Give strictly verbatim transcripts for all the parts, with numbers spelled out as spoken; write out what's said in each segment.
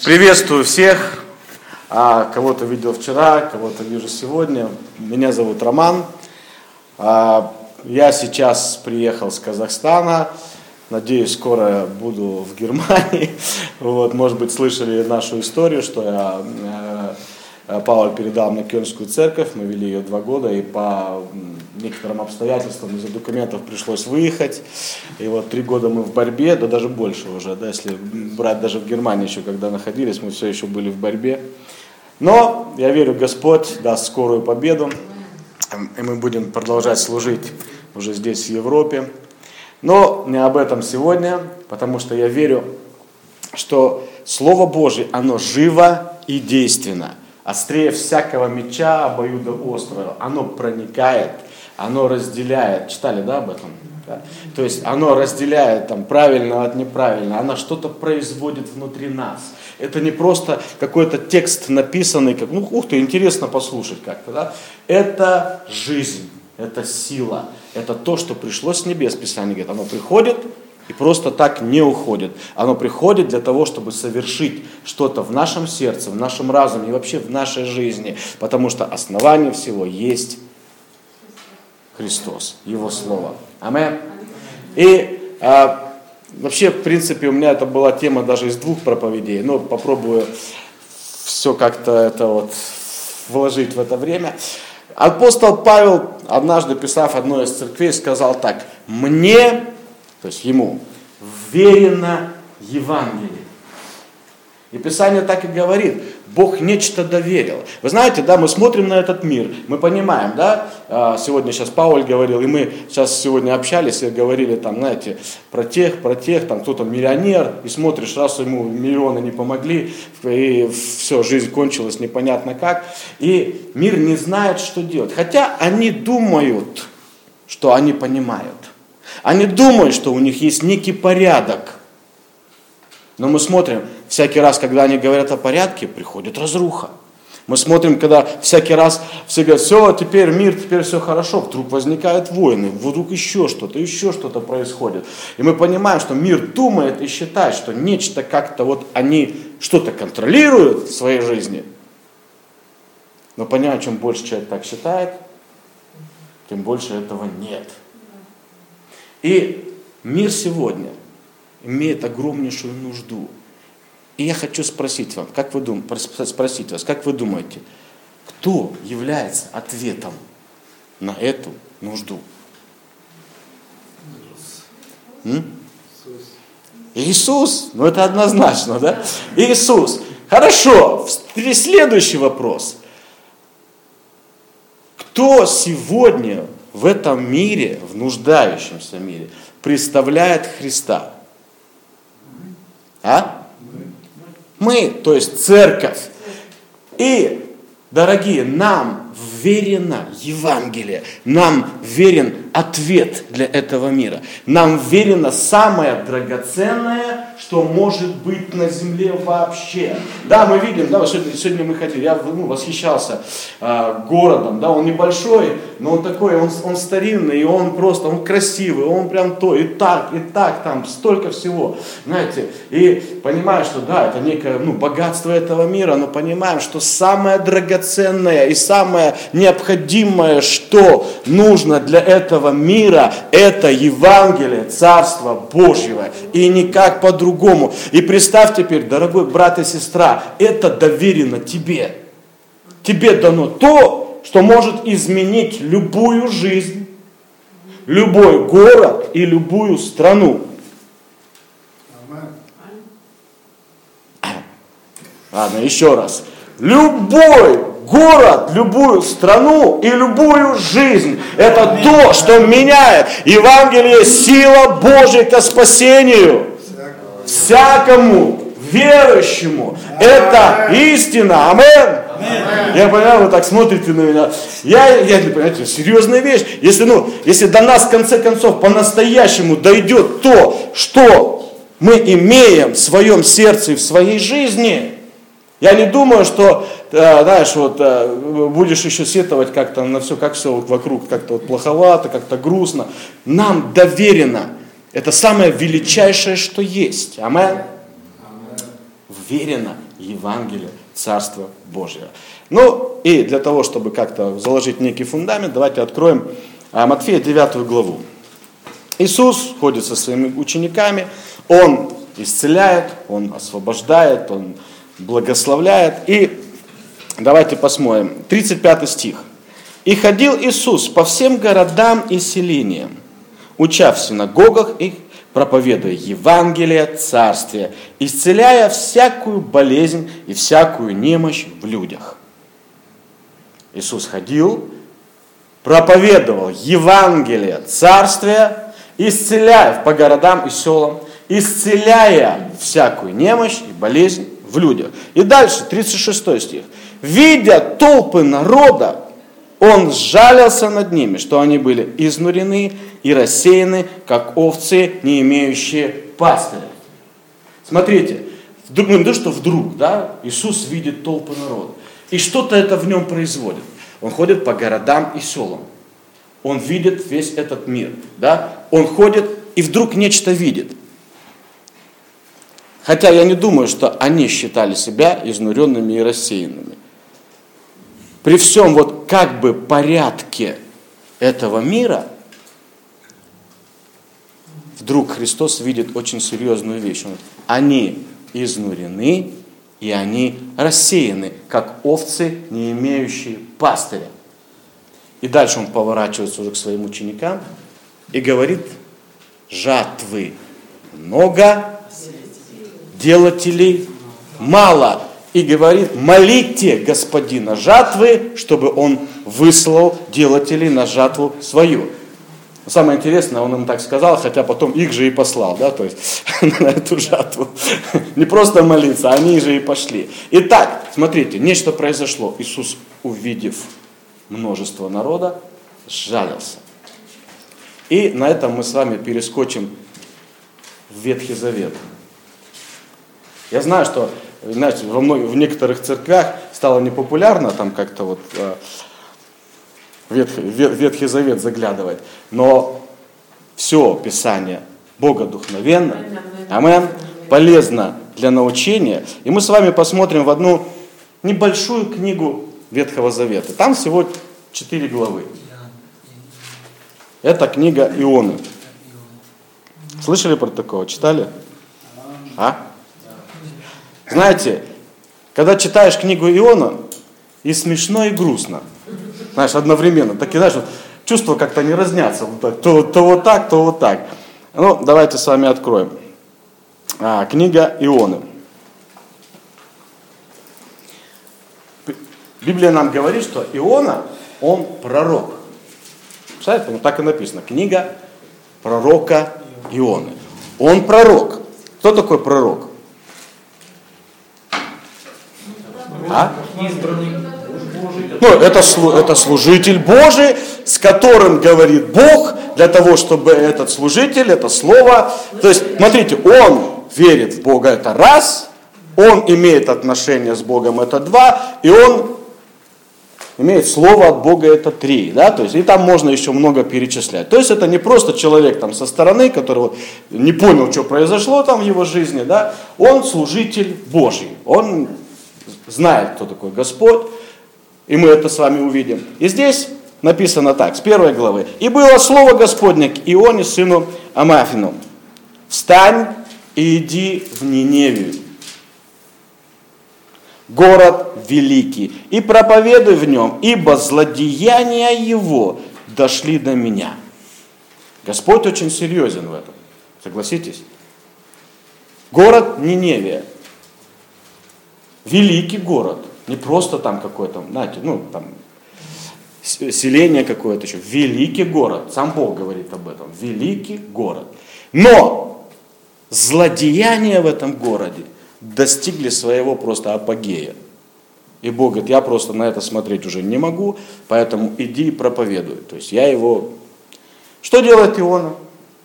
Приветствую всех, а, кого-то видел вчера, кого-то вижу сегодня. Меня зовут Роман. А, я сейчас приехал с Казахстана. Надеюсь, скоро буду в Германии. Вот, может быть, слышали нашу историю, что я, э, Павел передал мне Кёльнскую церковь. Мы вели ее два года, и по некоторым обстоятельствам из-за документов пришлось выехать. И вот три года мы в борьбе, да даже больше уже, да, если брать даже в Германии еще, когда находились, мы все еще были в борьбе. Но я верю, Господь даст скорую победу, и мы будем продолжать служить уже здесь, в Европе. Но не об этом сегодня, потому что я верю, что Слово Божие, оно живо и действенно. Острее всякого меча, обоюдоострого. Оно проникает, оно разделяет. Читали, да, об этом? Да. То есть оно разделяет там, правильно от неправильного. Оно что-то производит внутри нас. Это не просто какой-то текст написанный, как, ну, ух ты, интересно послушать как-то. Да? Это жизнь, это сила. Это то, что пришло с небес. Писание говорит, оно приходит и просто так не уходит. Оно приходит для того, чтобы совершить что-то в нашем сердце, в нашем разуме и вообще в нашей жизни. Потому что основание всего есть Христос, Его Слово. Аминь. И а, вообще, в принципе, у меня это была тема даже из двух проповедей. Но попробую все как-то это вот вложить в это время. Апостол Павел, однажды писав одной из церквей, сказал так: «Мне», то есть ему, «верено Евангелие». И Писание так и говорит, Бог нечто доверил. Вы знаете, да, мы смотрим на этот мир, мы понимаем, да, сегодня сейчас Пауль говорил, и мы сейчас сегодня общались и говорили там, знаете, про тех, про тех, там кто-то миллионер, и смотришь, раз ему миллионы не помогли, и все, жизнь кончилась непонятно как, и мир не знает, что делать. Хотя они думают, что они понимают. Они думают, что у них есть некий порядок. Но мы смотрим, всякий раз, когда они говорят о порядке, приходит разруха. Мы смотрим, когда всякий раз все говорят, все, теперь мир, теперь все хорошо, вдруг возникают войны, вдруг еще что-то, еще что-то происходит. И мы понимаем, что мир думает и считает, что нечто как-то вот они что-то контролируют в своей жизни. Но понимаем, чем больше человек так считает, тем больше этого нет. И мир сегодня имеет огромнейшую нужду. И я хочу спросить вам, как вы думаете, спросить вас, как вы думаете, кто является ответом на эту нужду? М? Иисус. Ну это однозначно, да? Иисус. Хорошо. Следующий вопрос. Кто сегодня в этом мире, в нуждающемся мире, представляет Христа? А? Мы, то есть церковь. И, дорогие, нам верено Евангелие, нам верен ответ для этого мира. Нам верено самое драгоценное, что может быть на земле вообще. Да, мы видим, да, сегодня, сегодня мы ходили, я ну, восхищался э, городом, да, он небольшой, но он такой, он, он старинный, и он просто, он красивый, он прям то, и так, и так, там столько всего, знаете, и понимаю, что да, это некое, ну, богатство этого мира, но понимаем, что самое драгоценное и самое необходимое, что нужно для этого мира, это Евангелие Царства Божьего, и никак по-другому. И представь теперь, дорогой брат и сестра, это доверено тебе. Тебе дано то, что может изменить любую жизнь, любой город и любую страну. Ладно, еще раз. Любой город, любую страну и любую жизнь. Это то, что меняет. Евангелие — сила Божья ко спасению. Всякому верующему. Это истина. Аминь. Я понимаю, вы так смотрите на меня. Я, я не понимаю, это серьезная вещь. Если, ну, если до нас в конце концов по-настоящему дойдет то, что мы имеем в своем сердце и в своей жизни, я не думаю, что, знаешь, вот будешь еще сетовать как-то на все, как все вот вокруг как-то вот плоховато, как-то грустно. Нам доверено. Это самое величайшее, что есть. Аминь. Верено Евангелие Царства Божьего. Ну и для того, чтобы как-то заложить некий фундамент, давайте откроем Матфея девятую главу. Иисус ходит со своими учениками, Он исцеляет, Он освобождает, Он благословляет. И давайте посмотрим, тридцать пятый стих. «И ходил Иисус по всем городам и селениям, уча в синагогах их, проповедуя Евангелие Царствия, исцеляя всякую болезнь и всякую немощь в людях». Иисус ходил, проповедовал Евангелие Царствия, исцеляя по городам и селам, исцеляя всякую немощь и болезнь в людях. И дальше, тридцать шестой стих. «Видя толпы народа, Он сжалился над ними, что они были изнурены и рассеяны, как овцы, не имеющие пастыря». Смотрите, вдруг, ну не то, что вдруг, да, Иисус видит толпы народа. И что-то это в нем производит. Он ходит по городам и селам. Он видит весь этот мир. Да? Он ходит и вдруг нечто видит. Хотя я не думаю, что они считали себя изнуренными и рассеянными. При всем вот как бы порядке этого мира, вдруг Христос видит очень серьезную вещь. Он говорит, они изнурены и они рассеяны, как овцы, не имеющие пастыря. И дальше он поворачивается уже к своим ученикам и говорит, жатвы много, делателей мало. И говорит, молите Господина жатвы, чтобы он выслал делателей на жатву свою. Самое интересное, он им так сказал, хотя потом их же и послал, да, то есть на эту жатву. Не просто молиться, они же и пошли. Итак, смотрите, нечто произошло. Иисус, увидев множество народа, сжалился. И на этом мы с вами перескочим в Ветхий Завет. Я знаю, что, знаете, во многих, в некоторых церквях стало непопулярно там как-то вот Ветхий, Ветхий Завет заглядывать, но все Писание богодухновенно, амин, полезно для научения. И мы с вами посмотрим в одну небольшую книгу Ветхого Завета. Там всего четыре главы. Это книга Ионы. Слышали про такого? Читали? А? Знаете, когда читаешь книгу Иона, и смешно, и грустно. Знаешь, одновременно. Такие, знаешь, вот, чувства как-то не разнятся. Вот так, то, то вот так, то вот так. Ну, давайте с вами откроем. А, книга Ионы. Библия нам говорит, что Иона, он пророк. Представляете, ну, так и написано. Книга пророка Ионы. Он пророк. Кто такой пророк? А? Ну, это, это служитель Божий, с которым говорит Бог, для того, чтобы этот служитель, это слово, то есть, смотрите, он верит в Бога, это раз, он имеет отношения с Богом, это два, и он имеет слово от Бога, это три, да, то есть, и там можно еще много перечислять. То есть, это не просто человек там со стороны, который вот не понял, что произошло там в его жизни, да, он служитель Божий, он знает, кто такой Господь, и мы это с вами увидим. И здесь написано так, с первой главы. «И было слово Господне к Ионе, сыну Амафину: встань и иди в Ниневию, город великий, и проповедуй в нем, ибо злодеяния его дошли до меня». Господь очень серьезен в этом, согласитесь? Город Ниневия. Великий город. Не просто там какой-то, знаете, ну, там, селение какое-то еще. Великий город. Сам Бог говорит об этом. Великий город. Но злодеяния в этом городе достигли своего просто апогея. И Бог говорит, я просто на это смотреть уже не могу, поэтому иди и проповедуй. То есть я его... Что делает Иона?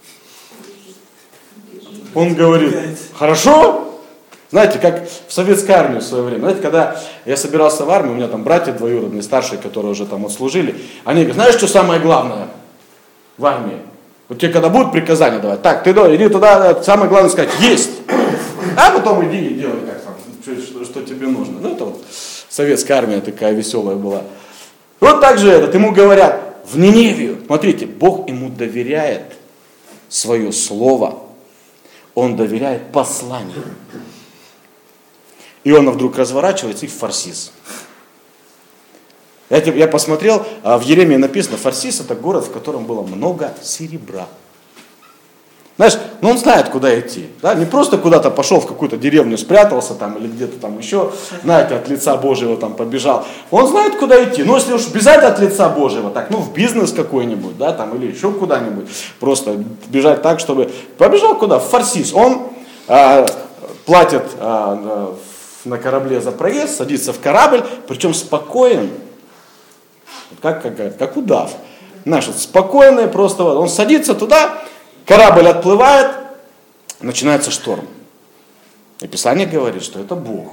Он говорит, хорошо. Знаете, как в советской армии в свое время. Знаете, когда я собирался в армию, у меня там братья двоюродные, старшие, которые уже там отслужили, они говорят, знаешь, что самое главное в армии? Вот тебе когда будут приказания давать, так, ты иди туда, самое главное сказать, есть. А потом иди и делай как там. что, что, что тебе нужно. Ну, это вот советская армия такая веселая была. Вот так же этот, ему говорят, в Ниневию, смотрите, Бог ему доверяет свое слово, он доверяет посланию. Иона вдруг разворачивается и в Фарсис. Я, я посмотрел, в Еремии написано, Фарсис это город, в котором было много серебра. Знаешь, ну он знает, куда идти. Да? Не просто куда-то пошел в какую-то деревню, спрятался там или где-то там еще, знаете, от лица Божьего там побежал. Он знает, куда идти. Но если уж бежать от лица Божьего, так, ну в бизнес какой-нибудь, да, там, или еще куда-нибудь, просто бежать так, чтобы... Побежал куда? В Фарсис. Он а, платит а, на корабле за проезд, садится в корабль, причем спокоен, как, как, как удав. Знаешь, вот спокойный просто, он садится туда, корабль отплывает, начинается шторм. И Писание говорит, что это Бог.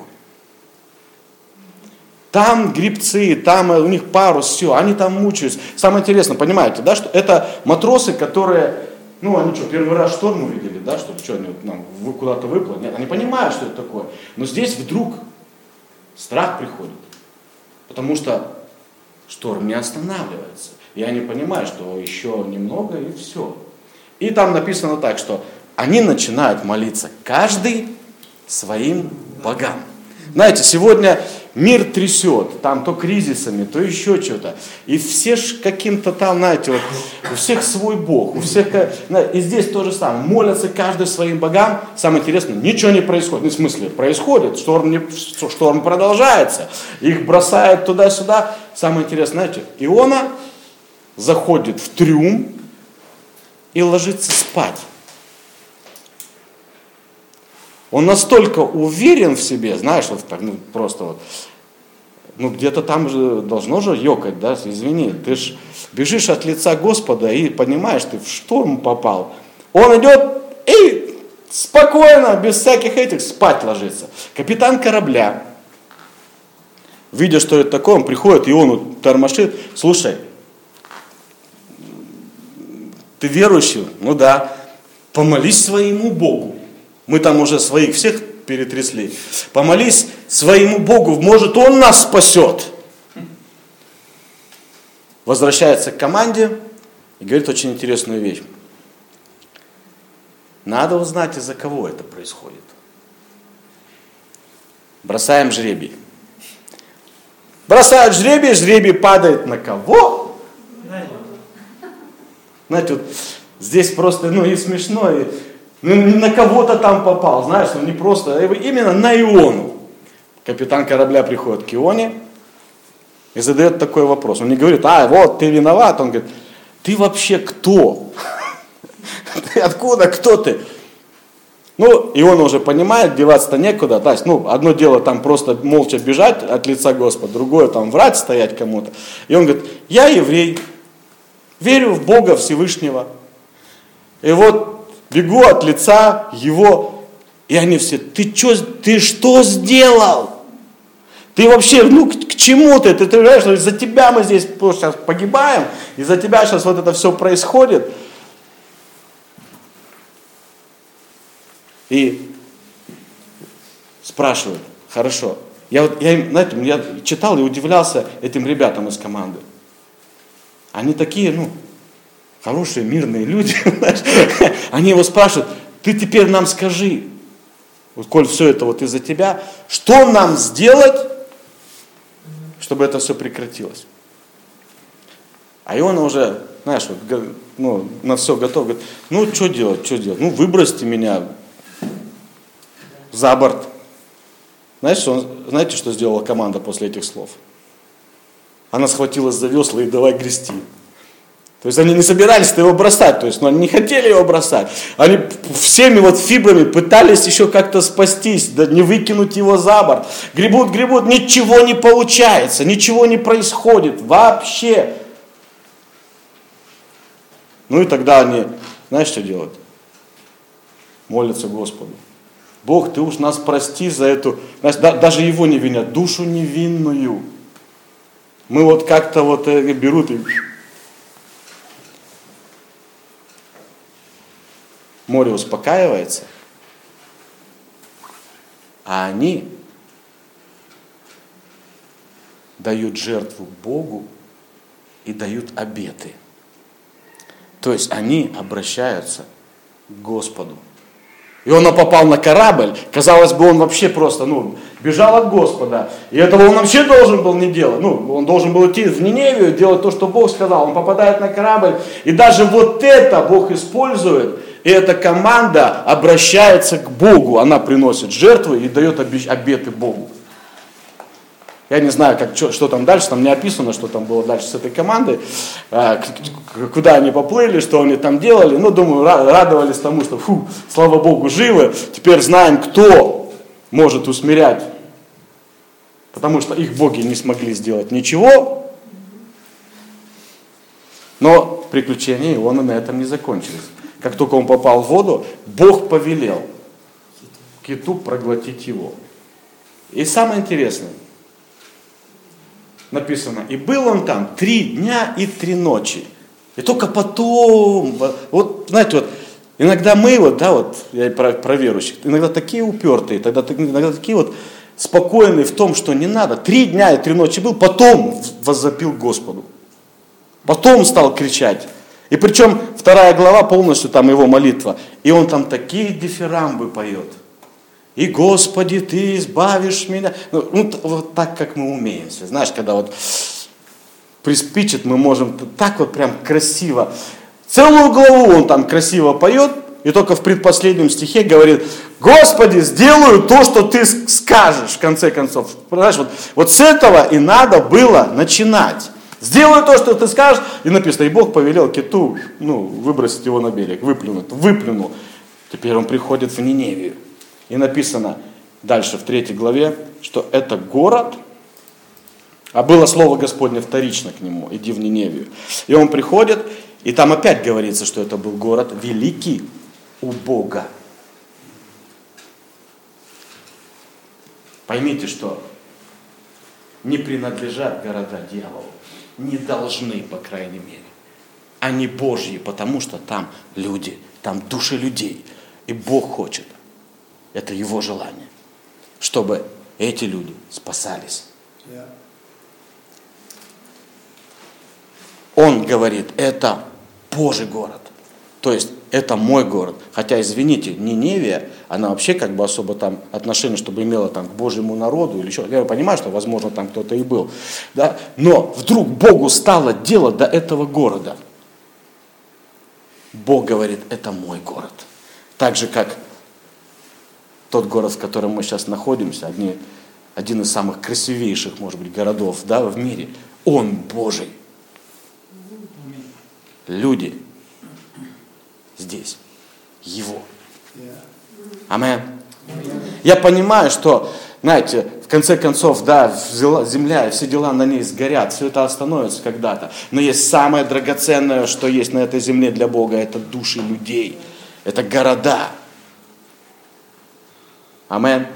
Там гребцы, там у них парус, все, они там мучаются. Самое интересное, понимаете, да, что это матросы, которые, ну, они что, первый раз шторм увидели, да, что, что они нам куда-то выплыли? Нет, они понимают, что это такое. Но здесь вдруг страх приходит, потому что шторм не останавливается. И они понимают, что еще немного и все. И там написано так, что они начинают молиться, каждый своим богам. Знаете, сегодня мир трясет, там то кризисами, то еще что-то. И все ж каким-то там, знаете, вот, у всех свой бог, у всех, и здесь то же самое. Молятся каждый своим богам. Самое интересное, ничего не происходит. Ну, в смысле, происходит, шторм, не, шторм продолжается. Их бросают туда-сюда. Самое интересное, знаете, Иона заходит в трюм и ложится спать. Он настолько уверен в себе, знаешь, вот так, ну, просто вот, ну, где-то там же должно же ёкать, да, извини, ты ж бежишь от лица Господа и понимаешь, ты в шторм попал. Он идет и спокойно, без всяких этих, спать ложится. Капитан корабля, видя, что это такое, он приходит, и он тормошит, слушай, ты верующий? Ну да. Помолись своему Богу. Мы там уже своих всех перетрясли. Помолись своему Богу, может Он нас спасет. Возвращается к команде и говорит очень интересную вещь. Надо узнать, из-за кого это происходит. Бросаем жребий. Бросают жребий, жребий падает на кого? Знаете, вот здесь просто, ну, и смешно, и ну, на кого-то там попал, знаешь, ну, не просто, а именно на Иону. Капитан корабля приходит к Ионе и задает такой вопрос. Он не говорит, а, вот, ты виноват. Он говорит, ты вообще кто? Ты откуда, кто ты? Ну, Иона уже понимает, деваться-то некуда. То есть, ну, одно дело там просто молча бежать от лица Господа, другое там врать, стоять кому-то. И он говорит, я еврей. Верю в Бога Всевышнего. И вот бегу от лица Его. И они все, ты, чё, ты что сделал? Ты вообще, ну, к, к чему ты? Ты, ты понимаешь, что из-за тебя мы здесь сейчас погибаем, из-за тебя сейчас вот это все происходит. И спрашивают, хорошо. Я, вот, я, знаете, я читал и удивлялся этим ребятам из команды. Они такие, ну, хорошие, мирные люди. Они его спрашивают, ты теперь нам скажи, вот, коль все это вот из-за тебя, что нам сделать, чтобы это все прекратилось? А Иона уже, знаешь, вот, ну, на все готов, говорит, ну, что делать, что делать? Ну, выбросьте меня за борт. Знаете, что, он, знаете, что сделала команда после этих слов? Она схватилась за весла и давай грести. То есть они не собирались его бросать, то есть ну, они не хотели его бросать. Они всеми вот фибрами пытались еще как-то спастись, да не выкинуть его за борт. Гребут, гребут, ничего не получается, ничего не происходит вообще. Ну и тогда они, знаешь, что делают? Молятся Господу. Бог, ты уж нас прости за эту, знаешь, да, даже его не винят, душу невинную. Мы вот как-то вот э, берут и море успокаивается, а они дают жертву Богу и дают обеты. То есть они обращаются к Господу. И он попал на корабль, казалось бы, он вообще просто, ну, бежал от Господа. И этого он вообще должен был не делать. Ну, он должен был идти в Ниневию, делать то, что Бог сказал. Он попадает на корабль. И даже вот это Бог использует. И эта команда обращается к Богу. Она приносит жертвы и дает обеты Богу. Я не знаю, как, что, что там дальше, там не описано, что там было дальше с этой командой, куда они поплыли, что они там делали. Ну, думаю, радовались тому, что, фу, слава Богу, живы. Теперь знаем, кто может усмирять. Потому что их боги не смогли сделать ничего. Но приключения Иона на этом не закончились. Как только он попал в воду, Бог повелел киту проглотить его. И самое интересное, написано, и был он там три дня и три ночи. И только потом, вот, знаете, вот, иногда мы, вот, да, вот, я про, про верующих, иногда такие упертые, тогда, иногда такие вот спокойные в том, что не надо. Три дня и три ночи был, потом воззапил Господу. Потом стал кричать. И причем вторая глава полностью там его молитва. И он там такие дифирамбы поет. И, Господи, Ты избавишь меня. Ну, ну, вот так, как мы умеем. Знаешь, когда вот приспичит, мы можем так вот прям красиво. Целую главу он там красиво поет, и только в предпоследнем стихе говорит, Господи, сделаю то, что Ты скажешь, в конце концов. Понимаешь, вот, вот с этого и надо было начинать. Сделаю то, что Ты скажешь. И написано, и Бог повелел киту, ну, выбросить его на берег, выплюнуть, выплюнул. Теперь он приходит в Ниневию. И написано дальше в третьей главе, что это город, а было слово Господне вторично к нему, иди в Ниневию. И он приходит, и там опять говорится, что это был город великий у Бога. Поймите, что не принадлежат города дьяволу, не должны, по крайней мере. Они Божьи, потому что там люди, там души людей. И Бог хочет, это Его желание, чтобы эти люди спасались. Он говорит, это Божий город. То есть, это мой город. Хотя, извините, Ниневия, она вообще как бы особо там отношение, чтобы имела там к Божьему народу или еще. Я понимаю, что, возможно, там кто-то и был. Да? Но вдруг Богу стало дело до этого города. Бог говорит, это мой город. Так же, как тот город, в котором мы сейчас находимся, одни, один из самых красивейших, может быть, городов, да, в мире. Он Божий. Люди здесь Его. Амин. Я понимаю, что, знаете, в конце концов, да, земля и все дела на ней сгорят, все это остановится когда-то. Но есть самое драгоценное, что есть на этой земле для Бога, это души людей, это города. Амин.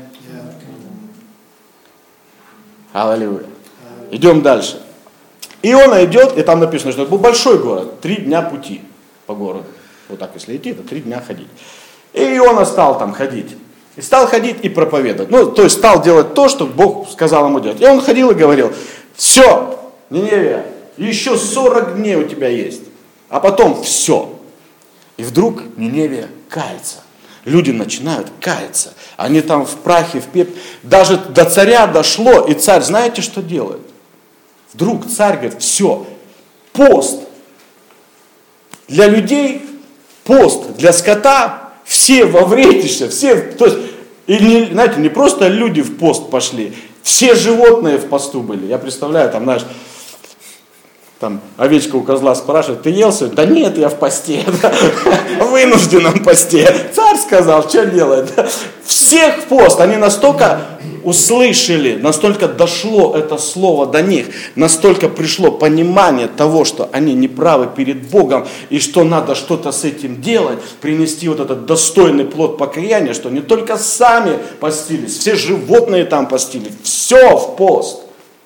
Аллилуйя. Идем дальше. И он идет, и там написано, что это был большой город, три дня пути по городу. Вот так, если идти, то три дня ходить. И Иона стал там ходить. И стал ходить и проповедовать. Ну, то есть стал делать то, что Бог сказал ему делать. И он ходил и говорил, все, Ниневия, еще сорок дней у тебя есть. А потом все. И вдруг Ниневия кается. Люди начинают каяться. Они там в прахе, в пепле. Даже до царя дошло, и царь, знаете, что делает? Вдруг царь говорит, все, пост. Для людей пост, для скота все во вретище, все, то есть, и не, знаете, не просто люди в пост пошли, все животные в посту были. Я представляю, там, знаешь, там овечка у козла спрашивает, ты ел сегодня? Да нет, я в посте, в вынужденном посте. Царь сказал, что делать? Всех в пост, они настолько услышали, настолько дошло это слово до них, настолько пришло понимание того, что они неправы перед Богом, и что надо что-то с этим делать, принести вот этот достойный плод покаяния, что не только сами постились, все животные там постились, все в пост.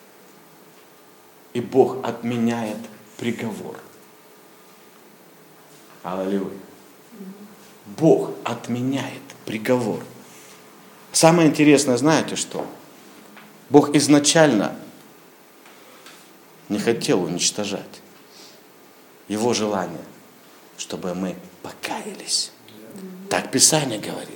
И Бог отменяет приговор. Аллилуйя. Бог отменяет приговор. Самое интересное, знаете что? Бог изначально не хотел уничтожать. Его желание, чтобы мы покаялись. Так Писание говорит.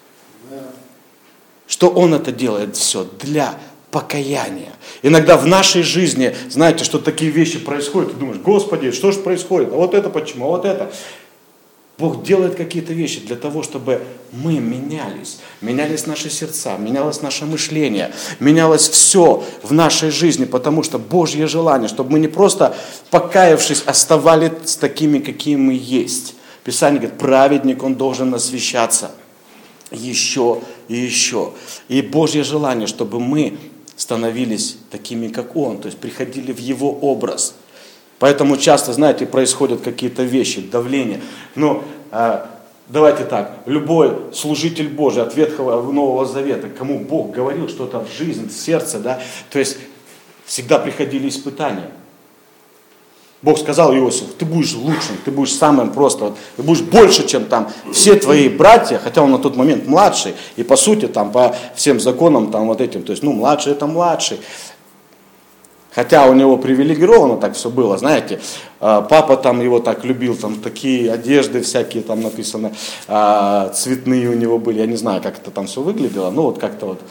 Что Он это делает все для покаяния. Иногда в нашей жизни, знаете, что такие вещи происходят, ты думаешь, Господи, что же происходит? А вот это почему? А вот это. Бог делает какие-то вещи для того, чтобы мы менялись. Менялись наши сердца, менялось наше мышление, менялось все в нашей жизни, потому что Божье желание, чтобы мы не просто покаявшись оставались такими, какие мы есть. Писание говорит, праведник, он должен освящаться еще и еще. И Божье желание, чтобы мы становились такими, как Он, то есть приходили в Его образ. Поэтому часто, знаете, происходят какие-то вещи, давление. Но э, давайте так, любой служитель Божий от Ветхого Нового Завета, кому Бог говорил что-то в жизнь, в сердце, да, то есть всегда приходили испытания. Бог сказал Иосифу, ты будешь лучшим, ты будешь самым просто, вот, ты будешь больше, чем там все твои братья, хотя он на тот момент младший, и по сути там по всем законам там вот этим, то есть ну младший это младший. Хотя у него привилегировано так все было, знаете, папа там его так любил, там такие одежды всякие там написано, цветные у него были, я не знаю, как это там все выглядело, ну вот как-то вот.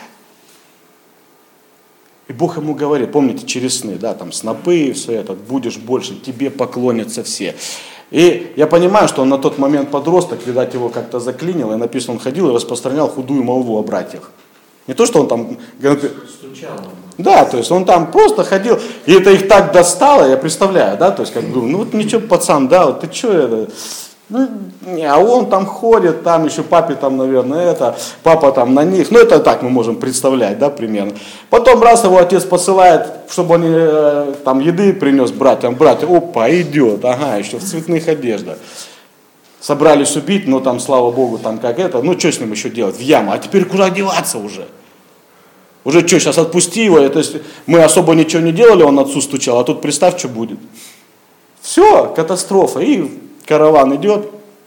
И Бог ему говорит, помните, через сны, да, там снопы и все это, будешь больше, тебе поклонятся все. И я понимаю, что он на тот момент подросток, видать, его как-то заклинило, и написано, он ходил и распространял худую молву о братьях. Не то, что он там... Стучал. Да, то есть он там просто ходил, и это их так достало, я представляю, да, то есть как бы, ну вот ничего, пацан, да, вот ты что это... Ну, не, а он там ходит, там еще папе там, наверное, это, папа там на них, ну это так мы можем представлять, да, примерно. Потом раз его отец посылает, чтобы он э, там еды принес братьям, братья, опа, идет, ага, еще в цветных одеждах. Собрались убить, но там, слава Богу, там как это, ну что с ним еще делать, в яму, а теперь куда деваться уже? Уже что, сейчас отпусти его, то есть мы особо ничего не делали, он отцу стучал, а тут представь, что будет. Все, катастрофа, и караван идет,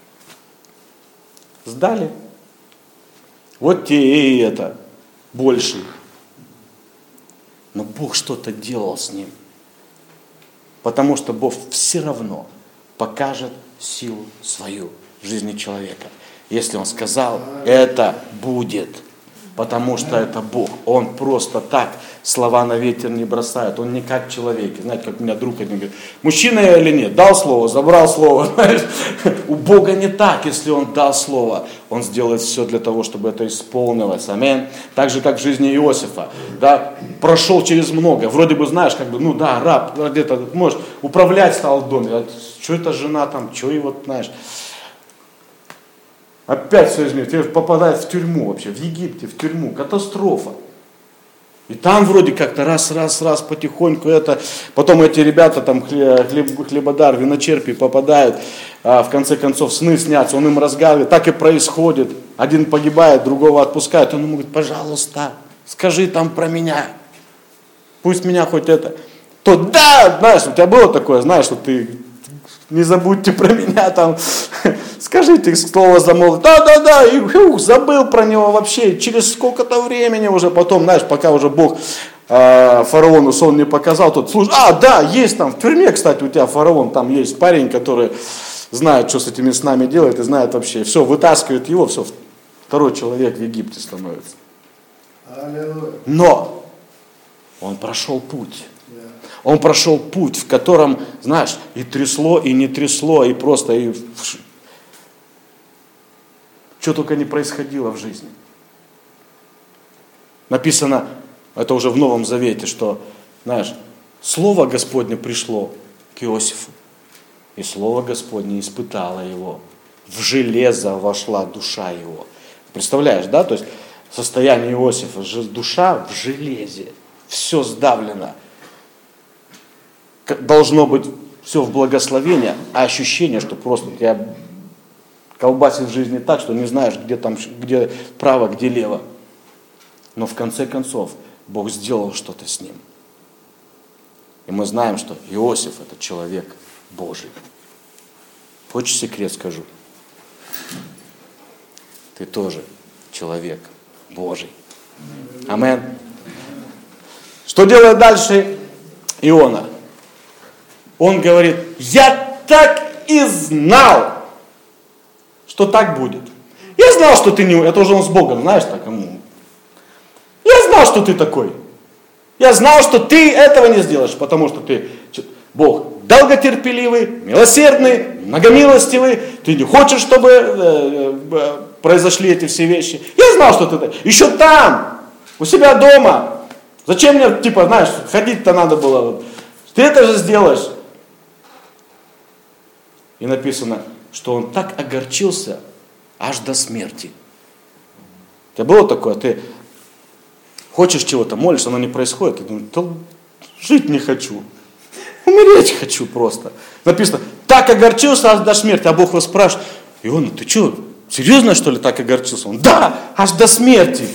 сдали. Вот те и это, больше. Но Бог что-то делал с ним. Потому что Бог все равно покажет силу свою в жизни человека. Если Он сказал, это будет. Потому что это Бог. Он просто так слова на ветер не бросает. Он не как человек. Знаете, как у меня друг один говорит, мужчина я или нет? Дал слово, забрал слово. Знаешь? У Бога не так, если Он дал слово. Он сделает все для того, чтобы это исполнилось. Аминь. Так же, как в жизни Иосифа. Да? Прошел через много. Вроде бы, знаешь, как бы, ну да, раб, где-то, можешь, управлять стал в доме. А что это жена там, что и вот, знаешь... Опять все изменит, теперь попадает в тюрьму вообще, в Египте, в тюрьму, катастрофа. И там вроде как-то раз, раз, раз, потихоньку это, потом эти ребята, там хлеб, хлебодар, виночерпий попадают, а в конце концов сны снятся, он им разговаривает, так и происходит. Один погибает, другого отпускают, он ему говорит, пожалуйста, скажи там про меня, пусть меня хоть это. То да, знаешь, у тебя было такое, знаешь, что ты... Не забудьте про меня там, скажите слово замолвить. Да-да-да, и ух, забыл про него вообще. Через сколько-то времени уже потом, знаешь, пока уже Бог э, фараону сон не показал, тот слушай, а, да, есть там в тюрьме, кстати, у тебя фараон, там есть парень, который знает, что с этими снами делает, и знает вообще. Все, вытаскивает его, все, второй человек в Египте становится. Но он прошел путь. Он прошел путь, в котором, знаешь, и трясло, и не трясло, и просто, и... что только не происходило в жизни. Написано, это уже в Новом Завете, что, знаешь, Слово Господне пришло к Иосифу, и Слово Господне испытало его. В железо вошла душа его. Представляешь, да? То есть состояние Иосифа, душа в железе, все сдавлено. Должно быть все в благословении, а ощущение, что просто тебя колбасит в жизни так, что не знаешь, где там, где право, где лево. Но в конце концов Бог сделал что-то с ним. И мы знаем, что Иосиф – это человек Божий. Хочешь секрет скажу? Ты тоже человек Божий. Амин. Что делает дальше Иона. Он говорит, я так и знал, что так будет. Я знал, что ты не... Это уже он с Богом, знаешь, так ему. Я знал, что ты такой. Я знал, что ты этого не сделаешь, потому что ты, Бог, долготерпеливый, милосердный, многомилостивый. Ты не хочешь, чтобы э, э, произошли эти все вещи. Я знал, что ты еще там, у себя дома. Зачем мне, типа, знаешь, ходить-то надо было. Ты это же сделаешь. И написано, что он так огорчился аж до смерти. У тебя было такое? Ты хочешь чего-то, молишься, оно не происходит. Ты думаешь, да жить не хочу. Умереть хочу просто. Написано, так огорчился аж до смерти. А Бог его спрашивает, Иона, ты что, серьезно, что ли, так огорчился? Он, да, аж до смерти.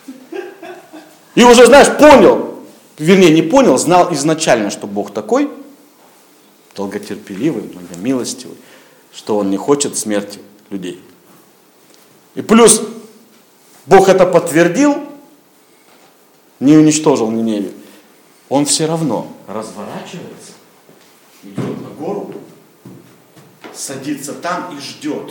И уже, знаешь, понял, вернее, не понял, знал изначально, что Бог такой, долготерпеливый, многомилостивый, что Он не хочет смерти людей. И плюс, Бог это подтвердил, не уничтожил Ниневию, Он все равно разворачивается, идет на гору, садится там и ждет.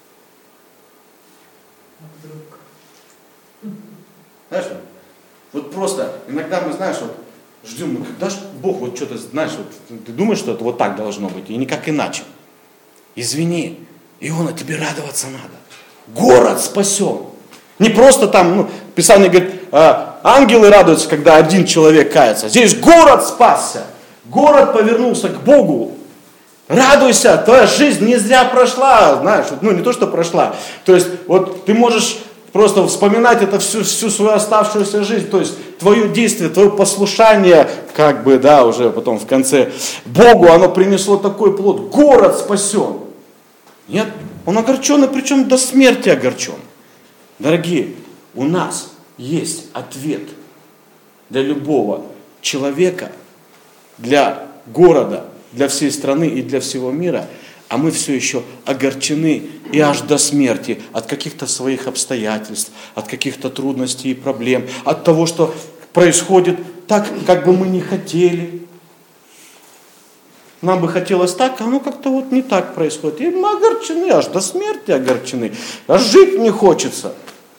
Знаешь, вот просто, иногда мы, знаешь, вот ждем, ну когда же Бог вот что-то, знаешь, вот, ты думаешь, что это вот так должно быть, и никак иначе. Извини, Иона, тебе радоваться надо. Город спасен. Не просто там, ну, Писание говорит, а, ангелы радуются, когда один человек кается. Здесь город спасся. Город повернулся к Богу. Радуйся, твоя жизнь не зря прошла, знаешь, ну не то, что прошла. То есть, вот ты можешь просто вспоминать это всю, всю свою оставшуюся жизнь. То есть, твое действие, твое послушание, как бы, да, уже потом в конце, Богу оно принесло такой плод. Город спасен. Нет, он огорчен, и причем до смерти огорчен. Дорогие, у нас есть ответ для любого человека, для города, для всей страны и для всего мира, а мы все еще огорчены и аж до смерти от каких-то своих обстоятельств, от каких-то трудностей и проблем, от того, что происходит так, как бы мы не хотели. Нам бы хотелось так, а оно как-то вот не так происходит. И мы огорчены, аж до смерти огорчены, аж жить не хочется.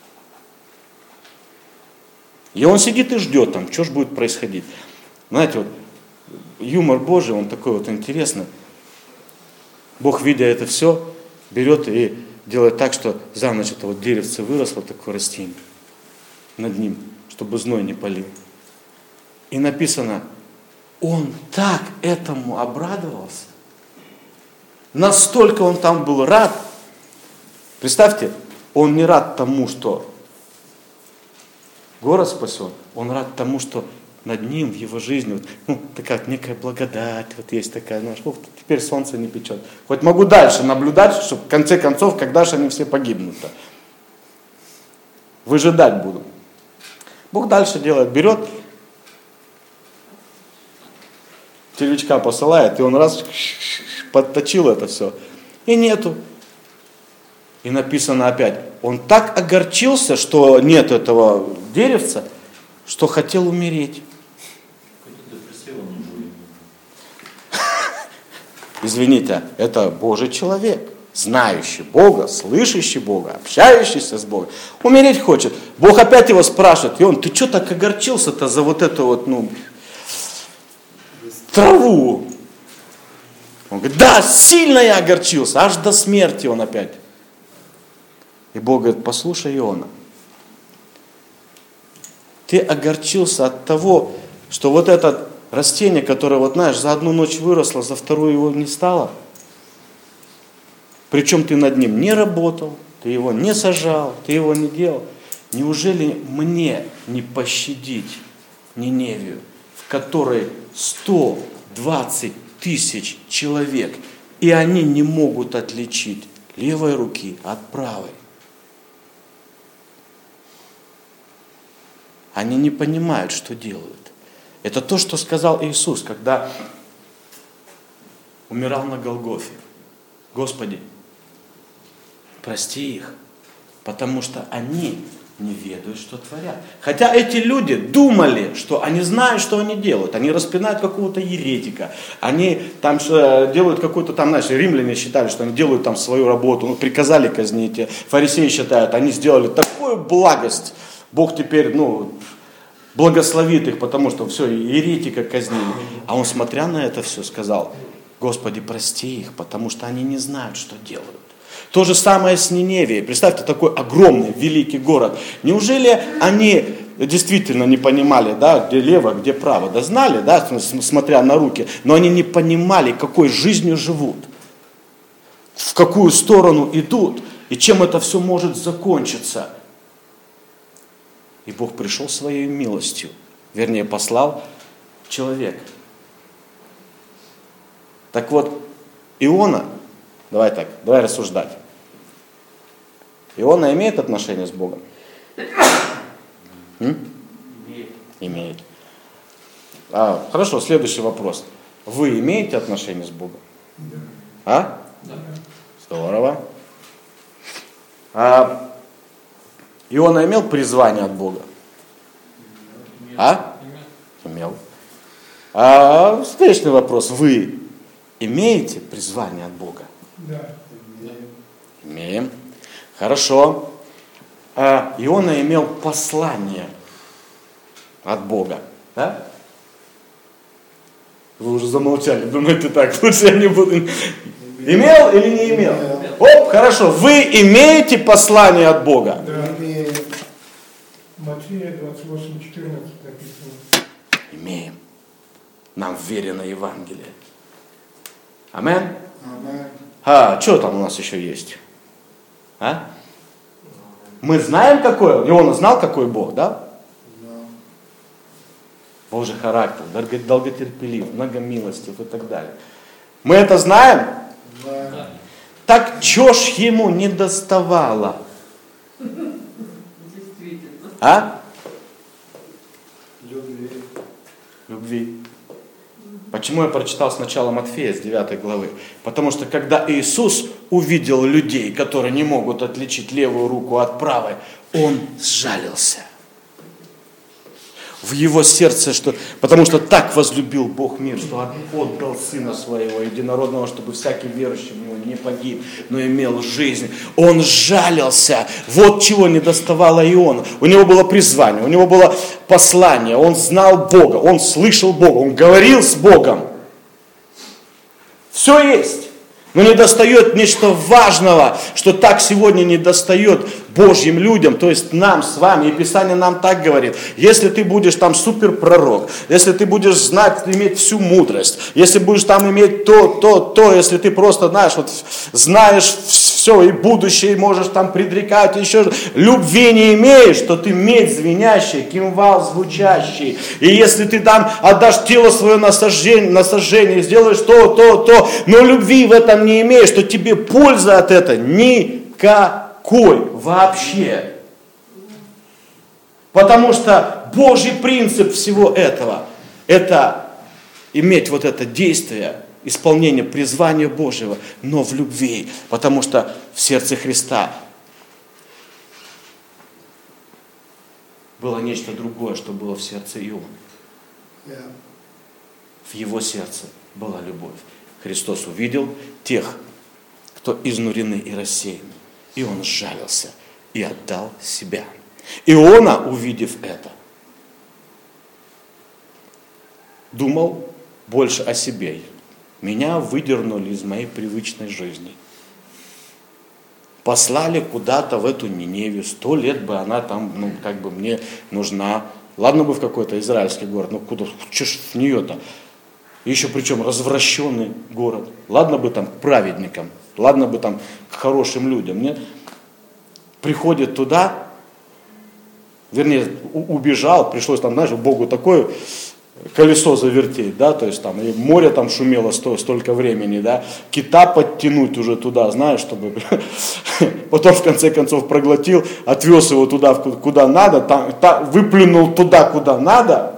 И он сидит и ждет там, что же будет происходить. Знаете, вот юмор Божий, он такой вот интересный. Бог, видя это все, берет и делает так, что за ночь это вот деревце выросло, такое растение над ним, чтобы зной не палил. И написано, он так этому обрадовался, настолько он там был рад. Представьте, он не рад тому, что город спасен, он рад тому, что над ним в его жизни вот, ну, такая вот некая благодать, вот есть такая, знаешь, ух, теперь солнце не печет. Хоть могу дальше наблюдать, чтобы в конце концов, когда же они все погибнут-то. Выжидать буду. Бог дальше делает, берет, червячка посылает, и он раз подточил это все. И нету. И написано опять, он так огорчился, что нет этого деревца, что хотел умереть. Извините, это Божий человек, знающий Бога, слышащий Бога, общающийся с Богом. Умереть хочет. Бог опять его спрашивает, и он, ты что так огорчился-то за вот эту вот, ну, траву? Он говорит, да, сильно я огорчился, аж до смерти он опять. И Бог говорит, послушай, Иона, ты огорчился от того, что вот это растение, которое, вот знаешь, за одну ночь выросло, за вторую его не стало. Причем ты над ним не работал, ты его не сажал, ты его не делал. Неужели мне не пощадить Ниневию, в которой сто двадцать тысяч человек, и они не могут отличить левой руки от правой? Они не понимают, что делают. Это то, что сказал Иисус, когда умирал на Голгофе. Господи, прости их, потому что они не ведают, что творят. Хотя эти люди думали, что они знают, что они делают. Они распинают какого-то еретика. Они там делают какой-то там, знаешь, римляне считали, что они делают там свою работу. Ну, приказали казнить. Фарисеи считают, они сделали такую благость. Бог теперь, ну, благословит их, потому что все, еретика казнили. А он, смотря на это все, сказал: Господи, прости их, потому что они не знают, что делают. То же самое с Ниневией. Представьте, такой огромный, великий город. Неужели они действительно не понимали, да, где лево, где право? Да знали, да, смотря на руки, но они не понимали, какой жизнью живут, в какую сторону идут, и чем это все может закончиться. И Бог пришел своей милостью, вернее, послал человека. Так вот, Иона, давай так, давай рассуждать. Иона имеет отношение с Богом? М? Имеет. Имеет. А, хорошо, следующий вопрос. Вы имеете отношение с Богом? Да. А? Да. Здорово. А, Иона имел призвание от Бога? А? Имел. А, встречный вопрос. Вы имеете призвание от Бога? Да. Имеем. Хорошо. А, Иона имел послание от Бога. Да? Вы уже замолчали. Думаете так, лучше я не буду. Имел или не имел? Оп, хорошо. Вы имеете послание от Бога? Да. Матфея двадцать восемь четырнадцать написано. Имеем. Нам верено Евангелие. Амен? Амен. А, что там у нас еще есть? А? Мы знаем, какой он. Иона знал, какой Бог, да? Да. Божий характер, долготерпелив, многомилостив и так далее. Мы это знаем? Да. Так чё ж ему не доставало? Действительно. А? Любви. Любви. Почему я прочитал сначала Матфея с девятой главы? Потому что когда Иисус увидел людей, которые не могут отличить левую руку от правой, Он сжалился. В его сердце, что, потому что так возлюбил Бог мир, что отдал Сына Своего Единородного, чтобы всякий верующий в Него не погиб, но имел жизнь. Он сжалился. Вот чего не доставало Иону. У него было призвание, у него было послание, он знал Бога, он слышал Бога, он говорил с Богом. Все есть. Но не достает нечто важного, что так сегодня не достает Божьим людям, то есть нам с вами. И Писание нам так говорит: если ты будешь там суперпророк, если ты будешь знать, иметь всю мудрость, если будешь там иметь то, то, то, если ты просто, знаешь, вот знаешь все и будущее, и можешь там предрекать, еще любви не имеешь, то ты медь звенящая, кимвал звучащий. И если ты там отдашь тело свое на сожжение, на сожжение, сделаешь то, то, то, но любви в этом не имеешь, то тебе польза от этого никакой вообще. Потому что Божий принцип всего этого, это иметь вот это действие, исполнение призвания Божьего, но в любви. Потому что в сердце Христа было нечто другое, что было в сердце Иона. Yeah. В его сердце была любовь. Христос увидел тех, кто изнурены и рассеяны. И он сжалился и отдал себя. Иона, увидев это, думал больше о себе. Меня выдернули из моей привычной жизни. Послали куда-то в эту Ниневию. Сто лет бы она там, ну, как бы мне нужна. Ладно бы в какой-то израильский город, ну куда, что ж в нее-то? Еще причем развращенный город. Ладно бы там к праведникам, ладно бы там к хорошим людям. Нет? Приходит туда, вернее, убежал, пришлось там, знаешь, Богу такое колесо завертеть, да, то есть там и море там шумело сто, столько времени, да, кита подтянуть уже туда, знаешь, чтобы потом в конце концов проглотил, отвез его туда, куда надо, там, там, выплюнул туда, куда надо.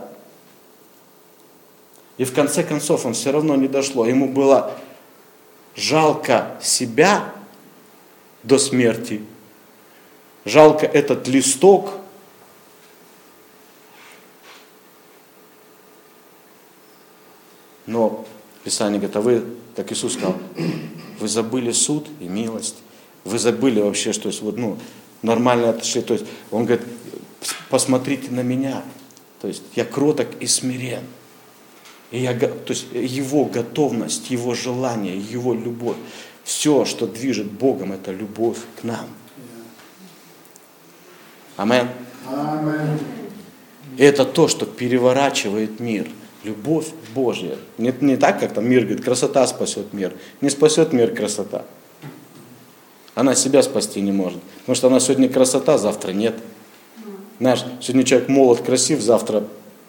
И в конце концов он все равно не дошло. Ему было жалко себя до смерти жалко этот листок, но Писание говорит, а вы, как Иисус сказал, вы забыли суд и милость, вы забыли вообще, что есть вот, ну, нормальное отношение, то есть Он говорит, посмотрите на меня, то есть я кроток и смирен. И я, то есть Его готовность, Его желание, Его любовь, все, что движет Богом, это любовь к нам. Амен. Амен. Это то, что переворачивает мир. Любовь Божья. Не, не так, как там мир говорит, красота спасет мир. Не спасет мир красота. Она себя спасти не может. Потому что она сегодня красота, завтра нет. Знаешь, сегодня человек молод, красив, завтра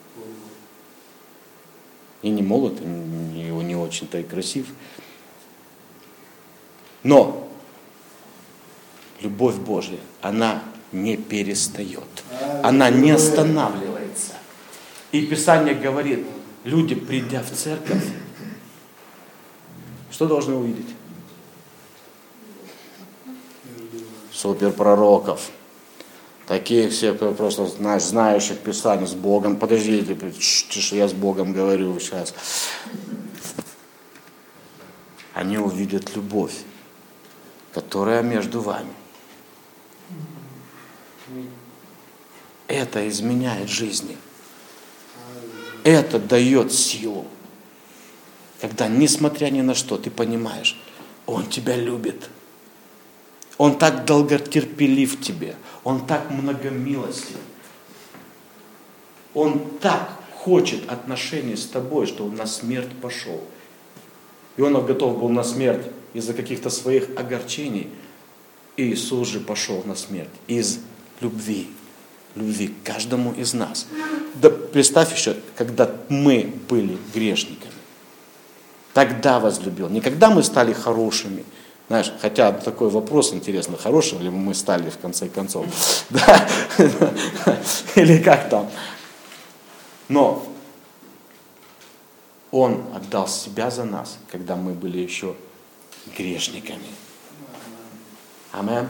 и не молод, и не, не очень-то и красив. Но любовь Божья, она не перестает. Она не останавливается. И Писание говорит, люди, придя в церковь, что должны увидеть? Суперпророков. Таких всех просто, знаешь, знающих Писание с Богом. Подождите, что я с Богом говорю сейчас. Они увидят любовь, которая между вами. Это изменяет жизни. Это дает силу. Когда, несмотря ни на что, ты понимаешь, Он тебя любит. Он так долготерпелив тебе. Он так многомилостив. Он так хочет отношений с тобой, что Он на смерть пошел. Ионов готов был на смерть из-за каких-то своих огорчений. И Иисус же пошел на смерть из любви. Любви к каждому из нас. Да представь еще, когда мы были грешниками. Тогда возлюбил. Не когда мы стали хорошими. Знаешь, хотя такой вопрос интересный, хорошим ли мы стали в конце концов. Да? Или как там. Но Он отдал себя за нас, когда мы были еще грешниками. Амин.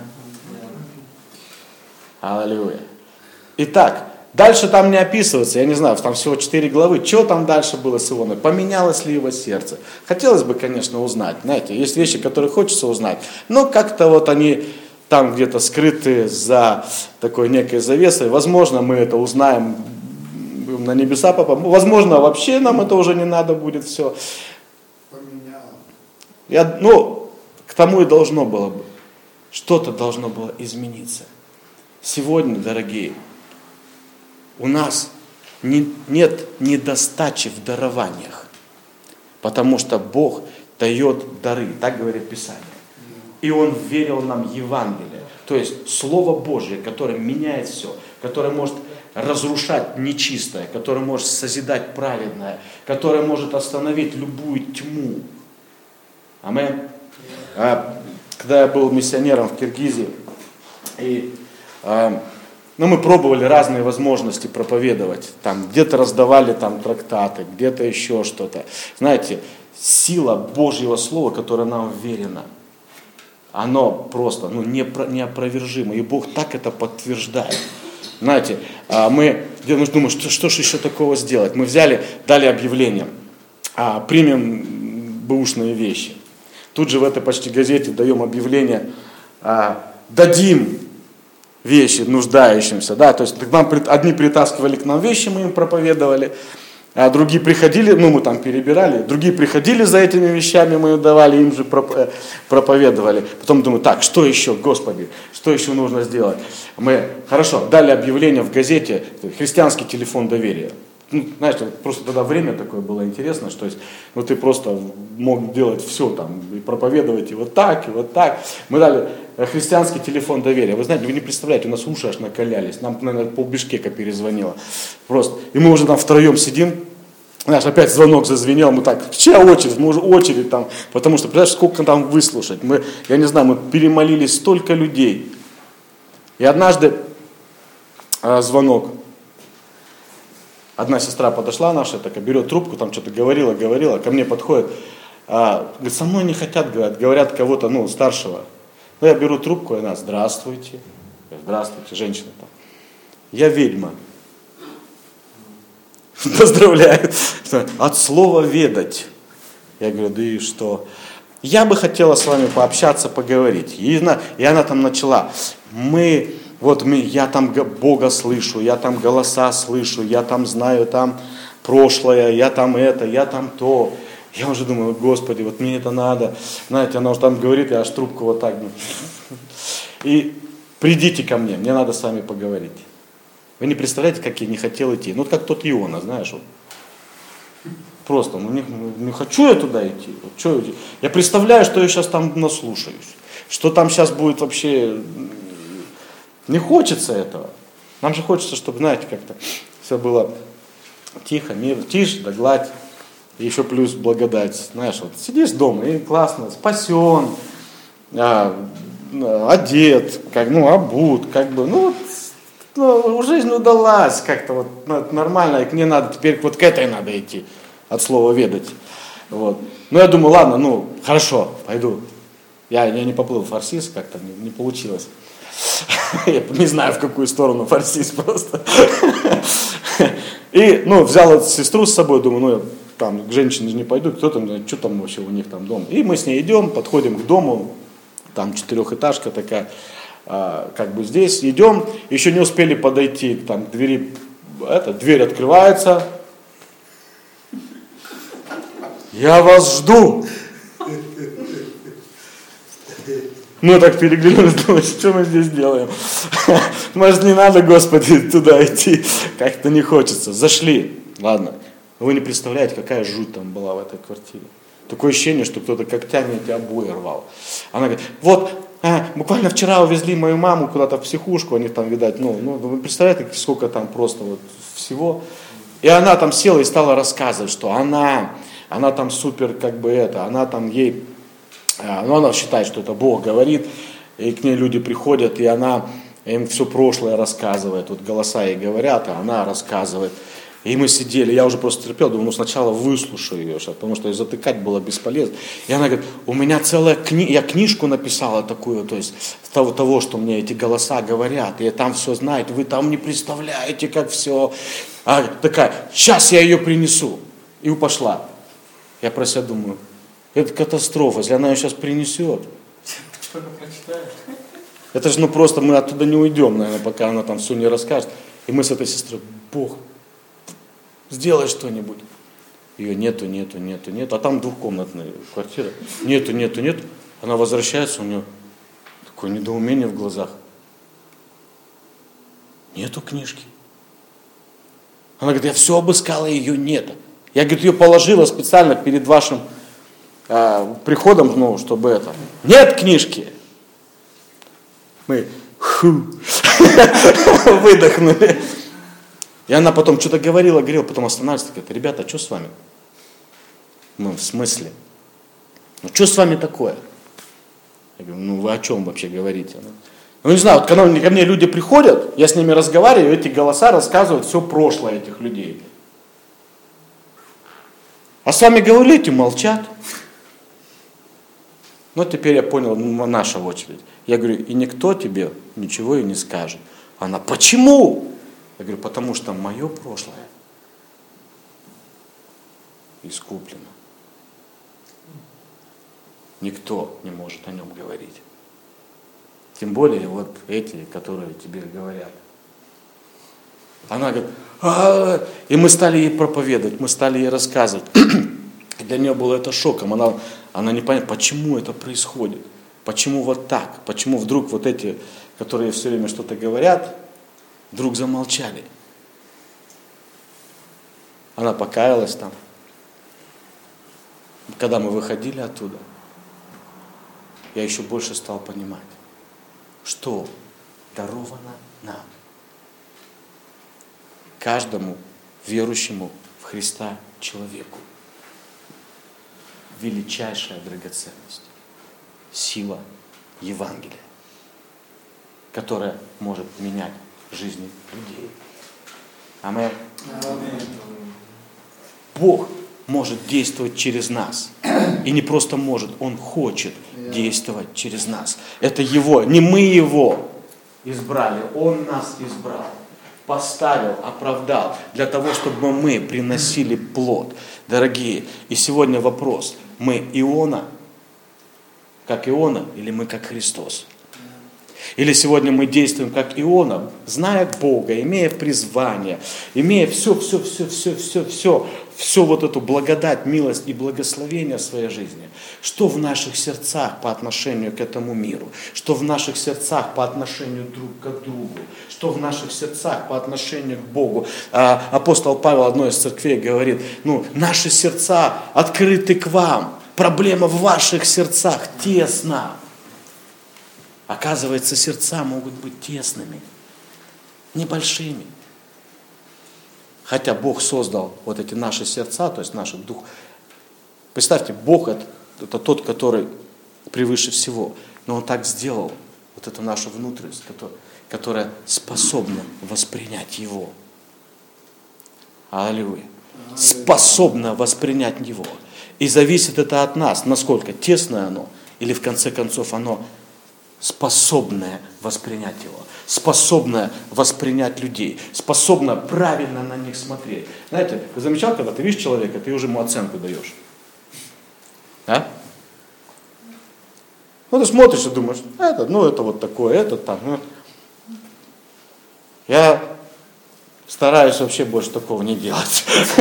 Аллилуйя. Итак, дальше там не описывается, я не знаю, там всего четыре главы. Что там дальше было с Ионой? Поменялось ли его сердце? Хотелось бы, конечно, узнать. Знаете, есть вещи, которые хочется узнать, но как-то вот они там где-то скрыты за такой некой завесой. Возможно, мы это узнаем, на небеса попадем. Возможно, вообще нам это уже не надо будет все. Я, ну, к тому и должно было бы. Что-то должно было измениться. Сегодня, дорогие, у нас не, нет недостачи в дарованиях, потому что Бог дает дары, так говорит Писание. И Он верил нам Евангелие, то есть Слово Божье, которое меняет все, которое может разрушать нечистое, которое может созидать праведное, которое может остановить любую тьму. Аминь. А, когда я был миссионером в Киргизии, и а, ну, мы пробовали разные возможности проповедовать. Там, где-то раздавали там, трактаты, где-то еще что-то. Знаете, сила Божьего Слова, которое нам верено, оно просто ну, неопровержимо. И Бог так это подтверждает. Знаете, мы думаем, что, что же еще такого сделать? Мы взяли, дали объявление, примем бэушные вещи. Тут же в этой почти газете даем объявление, дадим вещи нуждающимся, да, то есть к нам, одни притаскивали к нам вещи, мы им проповедовали, а другие приходили, ну мы там перебирали, другие приходили за этими вещами, мы им давали, им же проповедовали. Потом думаю, так, что еще, Господи, что еще нужно сделать? Мы, хорошо, дали объявление в газете, христианский телефон доверия. Ну, знаешь, просто тогда время такое было интересно, что есть, ну, ты просто мог делать все там, и проповедовать и вот так, и вот так. Мы дали христианский телефон доверия. Вы знаете, вы не представляете, у нас уши аж накалялись, нам, наверное, полбишкека перезвонило. Просто. И мы уже там втроем сидим, знаешь, опять звонок зазвенел, мы так, чья очередь, мы уже очередь там, потому что, представляешь, сколько там выслушать. Мы, я не знаю, мы перемолили столько людей. И однажды а, звонок. Одна сестра подошла наша, такая, берет трубку, там что-то говорила, говорила, ко мне подходит, а, говорит, со мной не хотят, говорят, говорят кого-то, ну, старшего. Ну, я беру трубку, и она, здравствуйте, Здравствуйте, женщина там. Я ведьма. Поздравляю. От слова ведать. Я говорю, да и что? Я бы хотела с вами пообщаться, поговорить. И она, и она там начала. Мы, вот мы, я там Бога слышу, я там голоса слышу, я там знаю там прошлое, я там это, я там то. Я уже думаю, Господи, вот мне это надо. Знаете, она уже там говорит, я аж трубку вот так. И придите ко мне, мне надо с вами поговорить. Вы не представляете, как я не хотел идти. Ну, как тот Иона, знаешь, вот. Просто, ну не, не хочу я туда идти. Вот, что, я представляю, что я сейчас там наслушаюсь. Что там сейчас будет вообще... Не хочется этого. Нам же хочется, чтобы, знаете, как-то все было тихо, мир, тише, да гладь. И еще плюс благодать. Знаешь, вот сидишь дома, и классно, спасен, а, одет, как, ну, обут, как бы, ну, ну, жизнь удалась как-то вот ну, нормально, и мне надо теперь вот к этой надо идти. От слова ведать. Вот. Ну, я думаю, ладно, ну, хорошо, пойду. Я, я не поплыл в фарсис, как-то не, не получилось. Я не знаю, в какую сторону фарсис просто. И, ну, взял сестру с собой, думаю, ну, я там к женщине не пойду, кто там, что там вообще у них там дом. И мы с ней идем, подходим к дому, там четырехэтажка такая, а, как бы здесь, идем, еще не успели подойти там, к двери, это, дверь открывается. Я вас жду. Мы так переглянулись, думали, что мы здесь делаем. Может, не надо, Господи, туда идти. Как-то не хочется. Зашли. Ладно. Вы не представляете, какая жуть там была в этой квартире. Такое ощущение, что кто-то когтями эти обои рвал. Она говорит, вот, а, буквально вчера увезли мою маму куда-то в психушку, они там, видать, ну, ну вы представляете, сколько там просто вот всего. И она там села и стала рассказывать, что она... Она там супер, как бы это, она там ей, ну она считает, что это Бог говорит, и к ней люди приходят, и она им все прошлое рассказывает, вот голоса ей говорят, а она рассказывает. И мы сидели, я уже просто терпел, думаю, ну сначала выслушаю ее сейчас, потому что затыкать было бесполезно. И она говорит, у меня целая книга, я книжку написала такую, то есть того, того, что мне эти голоса говорят, и там все знаете, вы там не представляете, как все. А такая, сейчас я ее принесу. И пошла. Я про себя думаю, это катастрофа, если она ее сейчас принесет. Это же ну просто мы оттуда не уйдем, наверное, пока она там все не расскажет. И мы с этой сестрой, Бог, сделай что-нибудь. Ее нету, нету, нету, нету. А там двухкомнатная квартира. Нету, нету, нету. Она возвращается, у нее такое недоумение в глазах. Нету книжки. Она говорит, я все обыскала, ее нет. Я, говорит, ее положила специально перед вашим э, приходом, ну, чтобы это. Нет книжки. Мы ху, выдохнули. И она потом что-то говорила, говорила, потом останавливается, говорит, ребята, а что с вами? Мы, в смысле? Ну, что с вами такое? Я говорю, ну, вы о чем вообще говорите? Ну, не знаю, вот когда ко мне люди приходят, я с ними разговариваю, эти голоса рассказывают все прошлое этих людей. А с вами говорите, молчат. Ну, теперь я понял, ну, наша очередь. Я говорю, и никто тебе ничего и не скажет. Она, почему? Я говорю, потому что мое прошлое искуплено. Никто не может о нем говорить. Тем более вот эти, которые тебе говорят. Она говорит, а-а-а. И мы стали ей проповедовать, мы стали ей рассказывать. И для нее было это шоком. Она, она не понимает, почему это происходит. Почему вот так? Почему вдруг вот эти, которые все время что-то говорят, вдруг замолчали? Она покаялась там. Когда мы выходили оттуда, я еще больше стал понимать, что даровано нам. Каждому верующему в Христа человеку. Величайшая драгоценность. Сила Евангелия, которая может менять жизни людей. Аминь. Бог может действовать через нас. И не просто может, Он хочет действовать через нас. Это Его, не мы Его. избрали, Он нас избрал, поставил, оправдал, для того, чтобы мы приносили плод. Дорогие, и сегодня вопрос, мы Иона, как Иона, или мы как Христос? Или сегодня мы действуем как Иона, зная Бога, имея призвание, имея все, все, все, все, все, все, все вот эту благодать, милость и благословение в своей жизни. Что в наших сердцах по отношению к этому миру? Что в наших сердцах по отношению друг к другу? Что в наших сердцах по отношению к Богу? А, апостол Павел одной из церквей говорит, ну, наши сердца открыты к вам. Проблема в ваших сердцах тесна. Оказывается, сердца могут быть тесными, небольшими. Хотя Бог создал вот эти наши сердца, то есть наш дух. Представьте, Бог это, это тот, который превыше всего. Но Он так сделал вот эту нашу внутренность, которая, которая способна воспринять Его. Аллилуйя. Способна воспринять Его. И зависит это от нас, насколько тесное оно, или в конце концов оно способное воспринять Его, способное воспринять людей, способное правильно на них смотреть. Знаете, вы замечал, когда ты видишь человека, ты уже ему оценку даешь? А? Ну ты смотришь и думаешь, это, ну это вот такое, это там. Ну. Я стараюсь вообще больше такого не делать.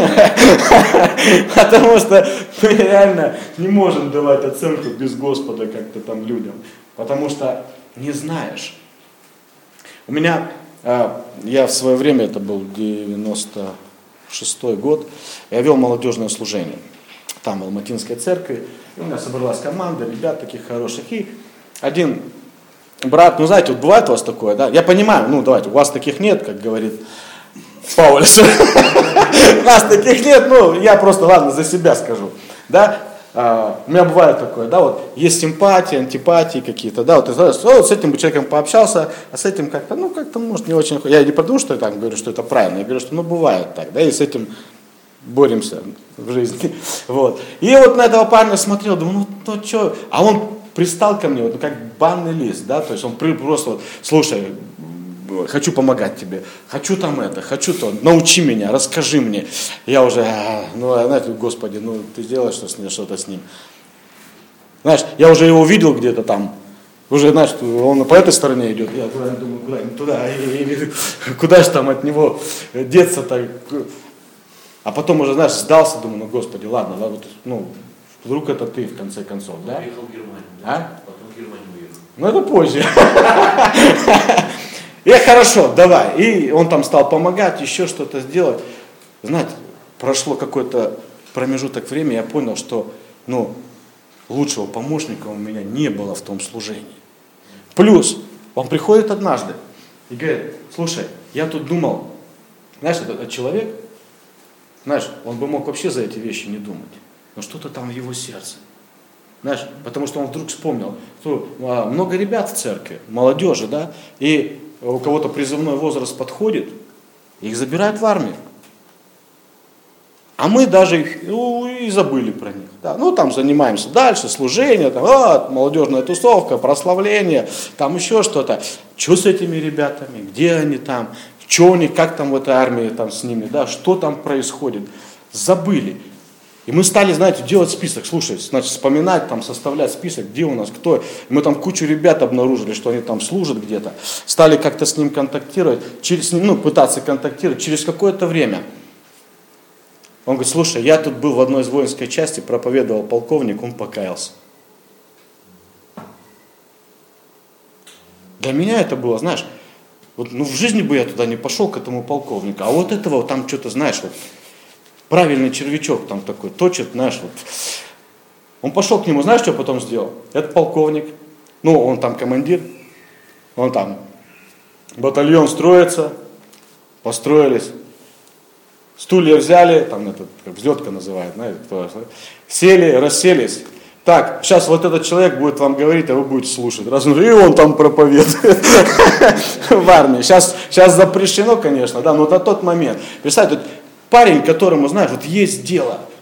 Потому что мы реально не можем давать оценку без Господа как-то там людям. Потому что не знаешь. У меня, я в свое время, это был девяносто шестой год, я вел молодежное служение. Там в Алматинской церкви. И у меня собралась команда, ребят таких хороших. И один брат, ну знаете, вот бывает у вас такое, да? Я понимаю, ну давайте, у вас таких нет, как говорит Паулюс. У нас таких нет, ну я просто, ладно, за себя скажу. Да? Uh, у меня бывает такое, да, вот есть симпатии, антипатии какие-то, да, вот ты знаешь, вот с этим бы человеком пообщался, а с этим как-то, ну, как-то, может, не очень, я не потому, что я там говорю, что это правильно, я говорю, что, ну, бывает так, да, и с этим боремся в жизни, вот. И вот на этого парня смотрел, думаю, ну, ну, что, а он пристал ко мне, вот, ну, как банный лист, да, то есть он просто, вот, слушай, хочу помогать тебе, хочу там это, хочу то, научи меня, расскажи мне. Я уже, ну, знаете, Господи, ну, ты сделаешь что-то с ним. Знаешь, я уже его видел где-то там, уже, знаешь, он по этой стороне идет, я туда, думаю, куда, туда, и, и, куда же там от него деться-то. А потом уже, знаешь, сдался, думаю, ну, Господи, ладно, ладно, ну, вдруг это ты, в конце концов, да? Уехал в Германию, а? Потом в Германию уехал. Ну, это позже. И хорошо, давай. И он там стал помогать, еще что-то сделать. Знаете, прошло какой-то промежуток времени, я понял, что, ну, лучшего помощника у меня не было в том служении. Плюс, он приходит однажды и говорит, слушай, я тут думал, знаешь, этот человек, знаешь, он бы мог вообще за эти вещи не думать, но что-то там в его сердце. Знаешь, потому что он вдруг вспомнил, что много ребят в церкви, молодежи, да, и у кого-то призывной возраст подходит, их забирают в армию. А мы даже их, ну, и забыли про них. Да. Ну, там занимаемся дальше, служение, там, а, молодежная тусовка, прославление, там еще что-то. Что с этими ребятами, где они там, что у них, как там в этой армии там с ними, да, что там происходит. Забыли. И мы стали, знаете, делать список, слушай, значит, вспоминать, там, составлять список, где у нас, кто. И мы там кучу ребят обнаружили, что они там служат где-то. Стали как-то с ним контактировать, через, ну, пытаться контактировать. Через какое-то время он говорит, слушай, я тут был в одной из воинской части, проповедовал полковник, он покаялся. Для меня это было, знаешь, вот, ну, в жизни бы я туда не пошел, к этому полковнику, а вот этого там что-то, знаешь, вот, правильный червячок там такой точит, знаешь, вот. Он пошел к нему, знаешь, что потом сделал? Этот полковник, ну, он там командир, он там, батальон строится, построились, стулья взяли, там этот, как взлетка называют, знаете, кто, сели, расселись. Так, сейчас вот этот человек будет вам говорить, а вы будете слушать. Раз, и он там проповедует в армии. Сейчас, сейчас запрещено, конечно, да, но на тот момент. Представьте, парень, которому, знаешь, вот есть дело,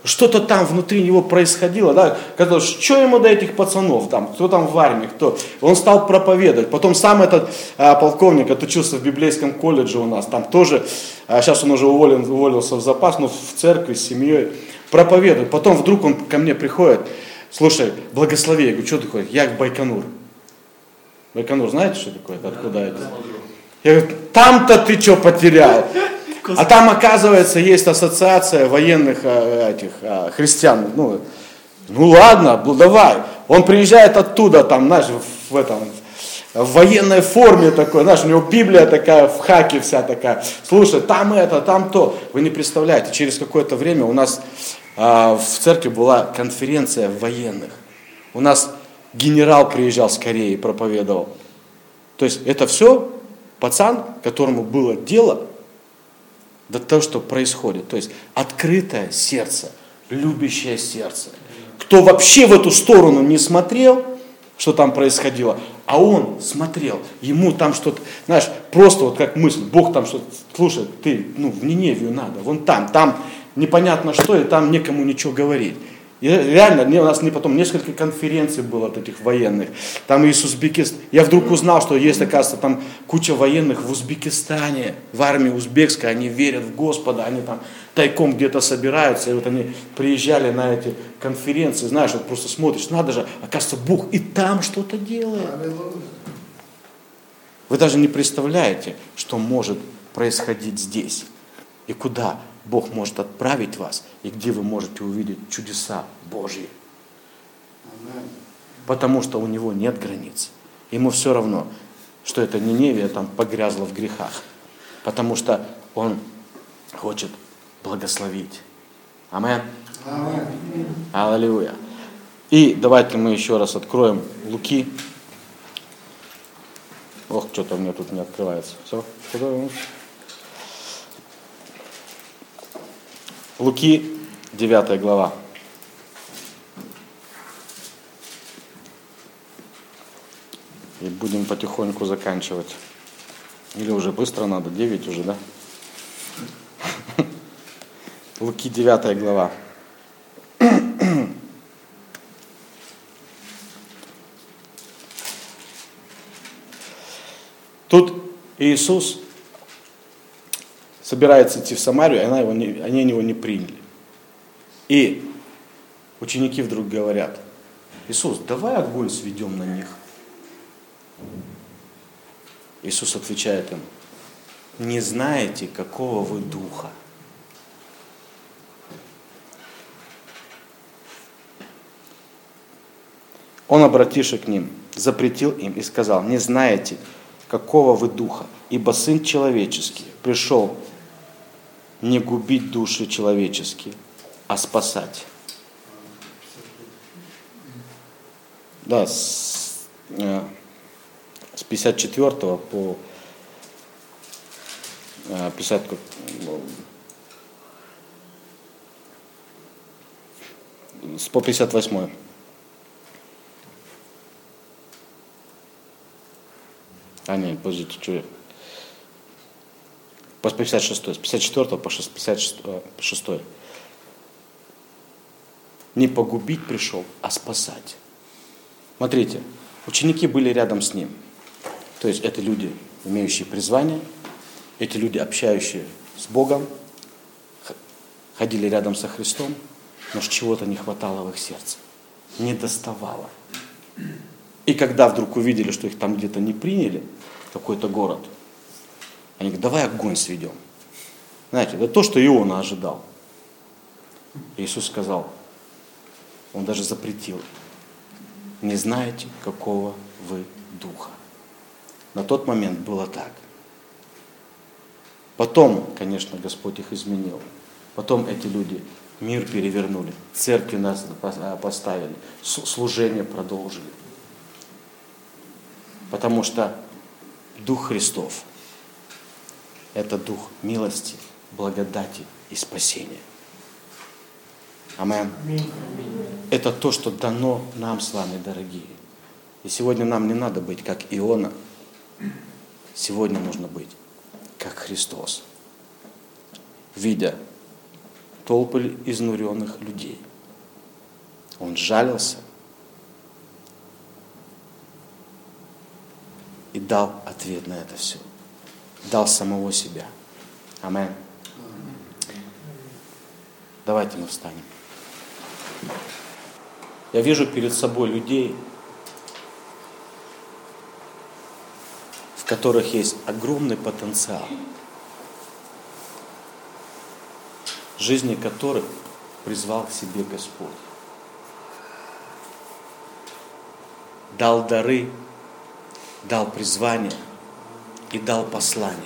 что-то там внутри него происходило, да, казалось, что ему до этих пацанов, там, кто там в армии, кто. Он стал проповедовать. Потом сам этот а, полковник отучился в библейском колледже у нас, там тоже, а, сейчас он уже уволен, уволился в запас, но в церкви с семьей проповедует. Потом вдруг он ко мне приходит, слушай, благослови, я говорю, что такое? Я в Байконур. Байконур, знаете, что такое? Откуда это? Я говорю, там-то ты что потерял? А там, оказывается, есть ассоциация военных этих христиан. Ну, ну ладно, ну давай. Он приезжает оттуда, там, знаешь, в, этом, в военной форме такой, знаешь, у него Библия такая, в хаке вся такая. Слушай, там это, там то. Вы не представляете, через какое-то время у нас а, в церкви была конференция военных. У нас генерал приезжал с Кореи и проповедовал. То есть это все пацан, которому было дело до того, что происходит. То есть открытое сердце, любящее сердце. Кто вообще в эту сторону не смотрел, что там происходило, а он смотрел, ему там что-то, знаешь, просто вот как мысль, Бог там что-то, слушай, ты, ну, в Ниневию надо, вон там, там непонятно что, и там некому ничего говорить. И реально, у нас не потом несколько конференций было от этих военных. Там из Узбекистана. Я вдруг узнал, что есть, оказывается, там куча военных в Узбекистане, в армии узбекской, они верят в Господа, они там тайком где-то собираются, и вот они приезжали на эти конференции, знаешь, вот просто смотришь, надо же, оказывается, Бог и там что-то делает. Вы даже не представляете, что может происходить здесь и куда Бог может отправить вас, и где вы можете увидеть чудеса Божьи. Потому что у Него нет границ. Ему все равно, что эта Ниневия там погрязла в грехах. Потому что Он хочет благословить. Амин. Аллилуйя. И давайте мы еще раз откроем Луки. Ох, что-то у меня тут не открывается. Все? Луки, девятая глава. И будем потихоньку заканчивать. Или уже быстро надо, девять уже, да? Луки, девятая глава. Тут Иисус собирается идти в Самарию, и она его не, они его не приняли. И ученики вдруг говорят: Иисус, давай огонь сведем на них. Иисус отвечает им: не знаете, какого вы духа. Он, обратившись к ним, запретил им и сказал: не знаете, какого вы духа, ибо Сын Человеческий пришел не губить души человеческие, а спасать. Да, с, э, с пятьдесят четвёртого по э, пятьдесят, по пятьдесят восьмой. А нет, подождите, что я? По пятьдесят шестой, с пятьдесят четвёртого по пятьдесят шестой. Не погубить пришел, а спасать. Смотрите, ученики были рядом с ним. То есть это люди, имеющие призвание, эти люди, общающие с Богом, ходили рядом со Христом, но чего-то не хватало в их сердце, не доставало. И когда вдруг увидели, что их там где-то не приняли, какой-то город, они говорят: давай огонь сведем. Знаете, это то, что Иона ожидал. Иисус сказал, Он даже запретил: не знаете, какого вы духа. На тот момент было так. Потом, конечно, Господь их изменил. Потом эти люди мир перевернули, церкви нас поставили, служение продолжили. Потому что Дух Христов – это Дух милости, благодати и спасения. Амин. Это то, что дано нам с вами, дорогие. И сегодня нам не надо быть как Иона. Сегодня нужно быть как Христос. Видя толпы изнуренных людей. Он жалился и дал ответ на это все. Дал самого себя. Аминь. Давайте мы встанем. Я вижу перед собой людей, в которых есть огромный потенциал, жизни которых призвал к себе Господь. Дал дары, дал призвание и дал послание.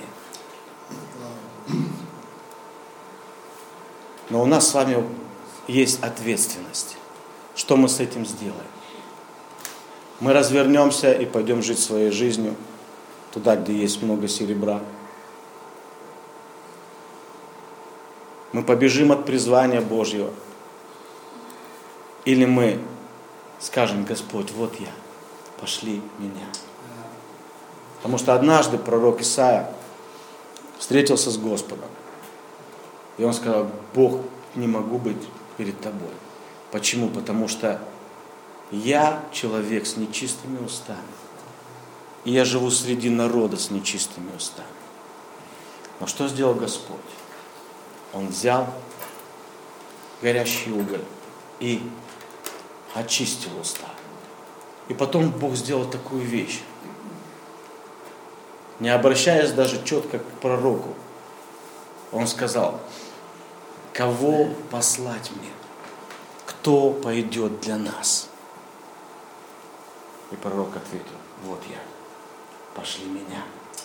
Но у нас с вами есть ответственность. Что мы с этим сделаем? Мы развернемся и пойдем жить своей жизнью туда, где есть много серебра. Мы побежим от призвания Божьего. Или мы скажем: Господь, вот я, пошли меня. Потому что однажды пророк Исаия встретился с Господом. И он сказал: Бог, не могу быть перед тобой. Почему? Потому что я человек с нечистыми устами. И я живу среди народа с нечистыми устами. Но что сделал Господь? Он взял горящий уголь и очистил уста. И потом Бог сделал такую вещь. Не обращаясь даже четко к пророку, он сказал: кого послать мне? Кто пойдет для нас? И пророк ответил: вот я, пошли меня.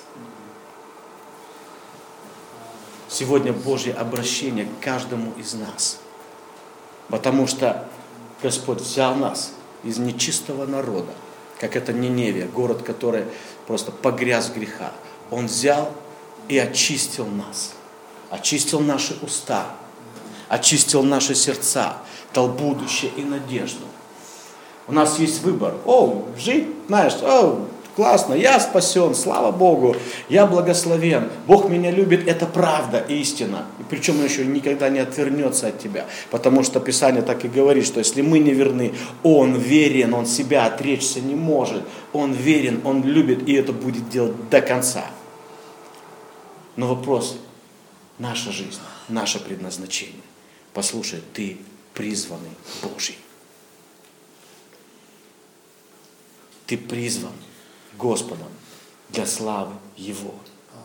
Сегодня Божье обращение к каждому из нас. Потому что Господь взял нас из нечистого народа, как это Ниневия, город, который просто погряз в грехах. Он взял и очистил нас. Очистил наши уста, очистил наши сердца, дал будущее и надежду. У нас есть выбор. О, жить, знаешь, о, классно, я спасен, слава Богу, я благословен, Бог меня любит, это правда, истина. И причем он еще никогда не отвернется от тебя, потому что Писание так и говорит, что если мы не верны, Он верен, Он себя отречься не может, Он верен, Он любит, и это будет делать до конца. Но вопрос: наша жизнь, наше предназначение. Послушай, ты призванный Божий. Ты призван Господом для славы Его.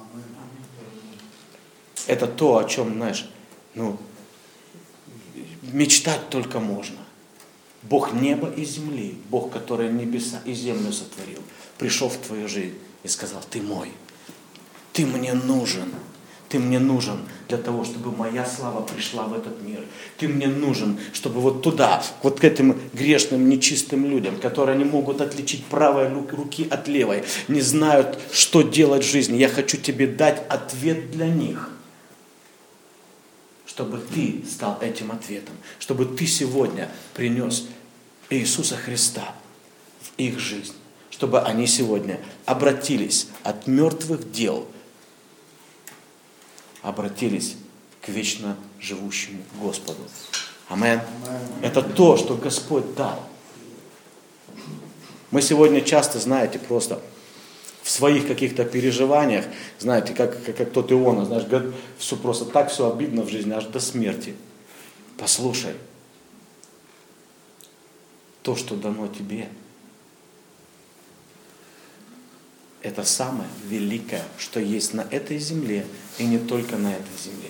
Это то, о чем, знаешь, ну, мечтать только можно. Бог неба и земли, Бог, который небеса и землю сотворил, пришел в твою жизнь и сказал: ты мой, ты мне нужен. Ты мне нужен для того, чтобы моя слава пришла в этот мир. Ты мне нужен, чтобы вот туда, вот к этим грешным, нечистым людям, которые не могут отличить правой руки от левой, не знают, что делать в жизни. Я хочу тебе дать ответ для них, чтобы ты стал этим ответом, чтобы ты сегодня принес Иисуса Христа в их жизнь, чтобы они сегодня обратились от мертвых дел, обратились к вечно живущему Господу. Аминь. Это то, что Господь дал. Мы сегодня часто, знаете, просто в своих каких-то переживаниях, знаете, как, как, как тот Иона, знаешь, говорит, все просто так, все обидно в жизни, аж до смерти. Послушай, то, что дано тебе, это самое великое, что есть на этой земле, и не только на этой земле.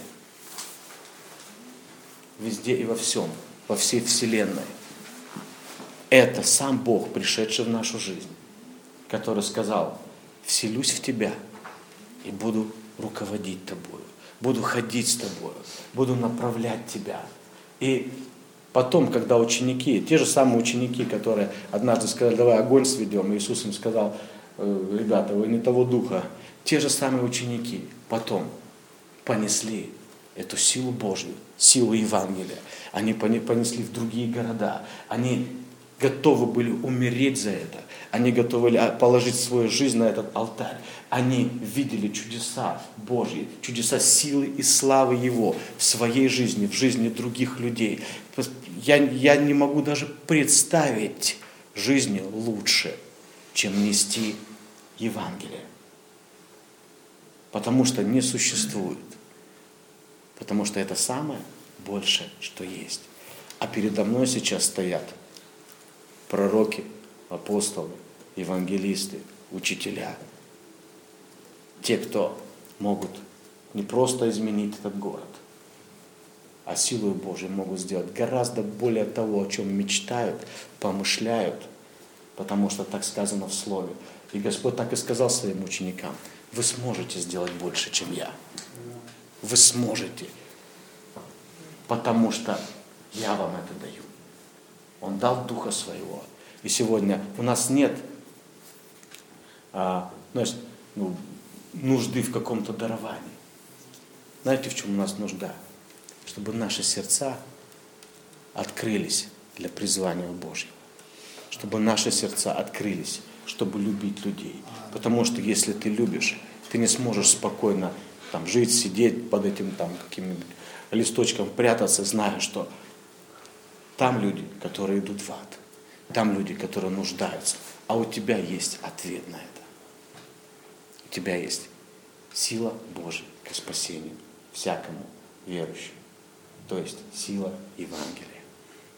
Везде и во всем, во всей вселенной. Это сам Бог, пришедший в нашу жизнь, который сказал: вселюсь в тебя и буду руководить тобою, буду ходить с тобою, буду направлять тебя. И потом, когда ученики, те же самые ученики, которые однажды сказали: давай огонь сведем, и Иисус им сказал: ребята, вы не того духа. Те же самые ученики потом понесли эту силу Божью, силу Евангелия. Они понесли в другие города. Они готовы были умереть за это. Они готовы были положить свою жизнь на этот алтарь. Они видели чудеса Божьи, чудеса силы и славы Его в своей жизни, в жизни других людей. Я, я не могу даже представить жизни лучше, чем нести Евангелие. Потому что не существует. Потому что это самое большее, что есть. А передо мной сейчас стоят пророки, апостолы, евангелисты, учителя. Те, кто могут не просто изменить этот город, а силой Божией могут сделать гораздо более того, о чем мечтают, помышляют, потому что так сказано в Слове. И Господь так и сказал своим ученикам: вы сможете сделать больше, чем я. Вы сможете, потому что я вам это даю. Он дал Духа Своего. И сегодня у нас нет а, знаешь, ну, нужды в каком-то даровании. Знаете, в чем у нас нужда? Чтобы наши сердца открылись для призвания Божьего. Чтобы наши сердца открылись, чтобы любить людей. Потому что если ты любишь, ты не сможешь спокойно там, жить, сидеть под этим там, каким-нибудь листочком, прятаться, зная, что там люди, которые идут в ад. Там люди, которые нуждаются. А у тебя есть ответ на это. У тебя есть сила Божья к спасению всякому верующему. То есть сила Евангелия.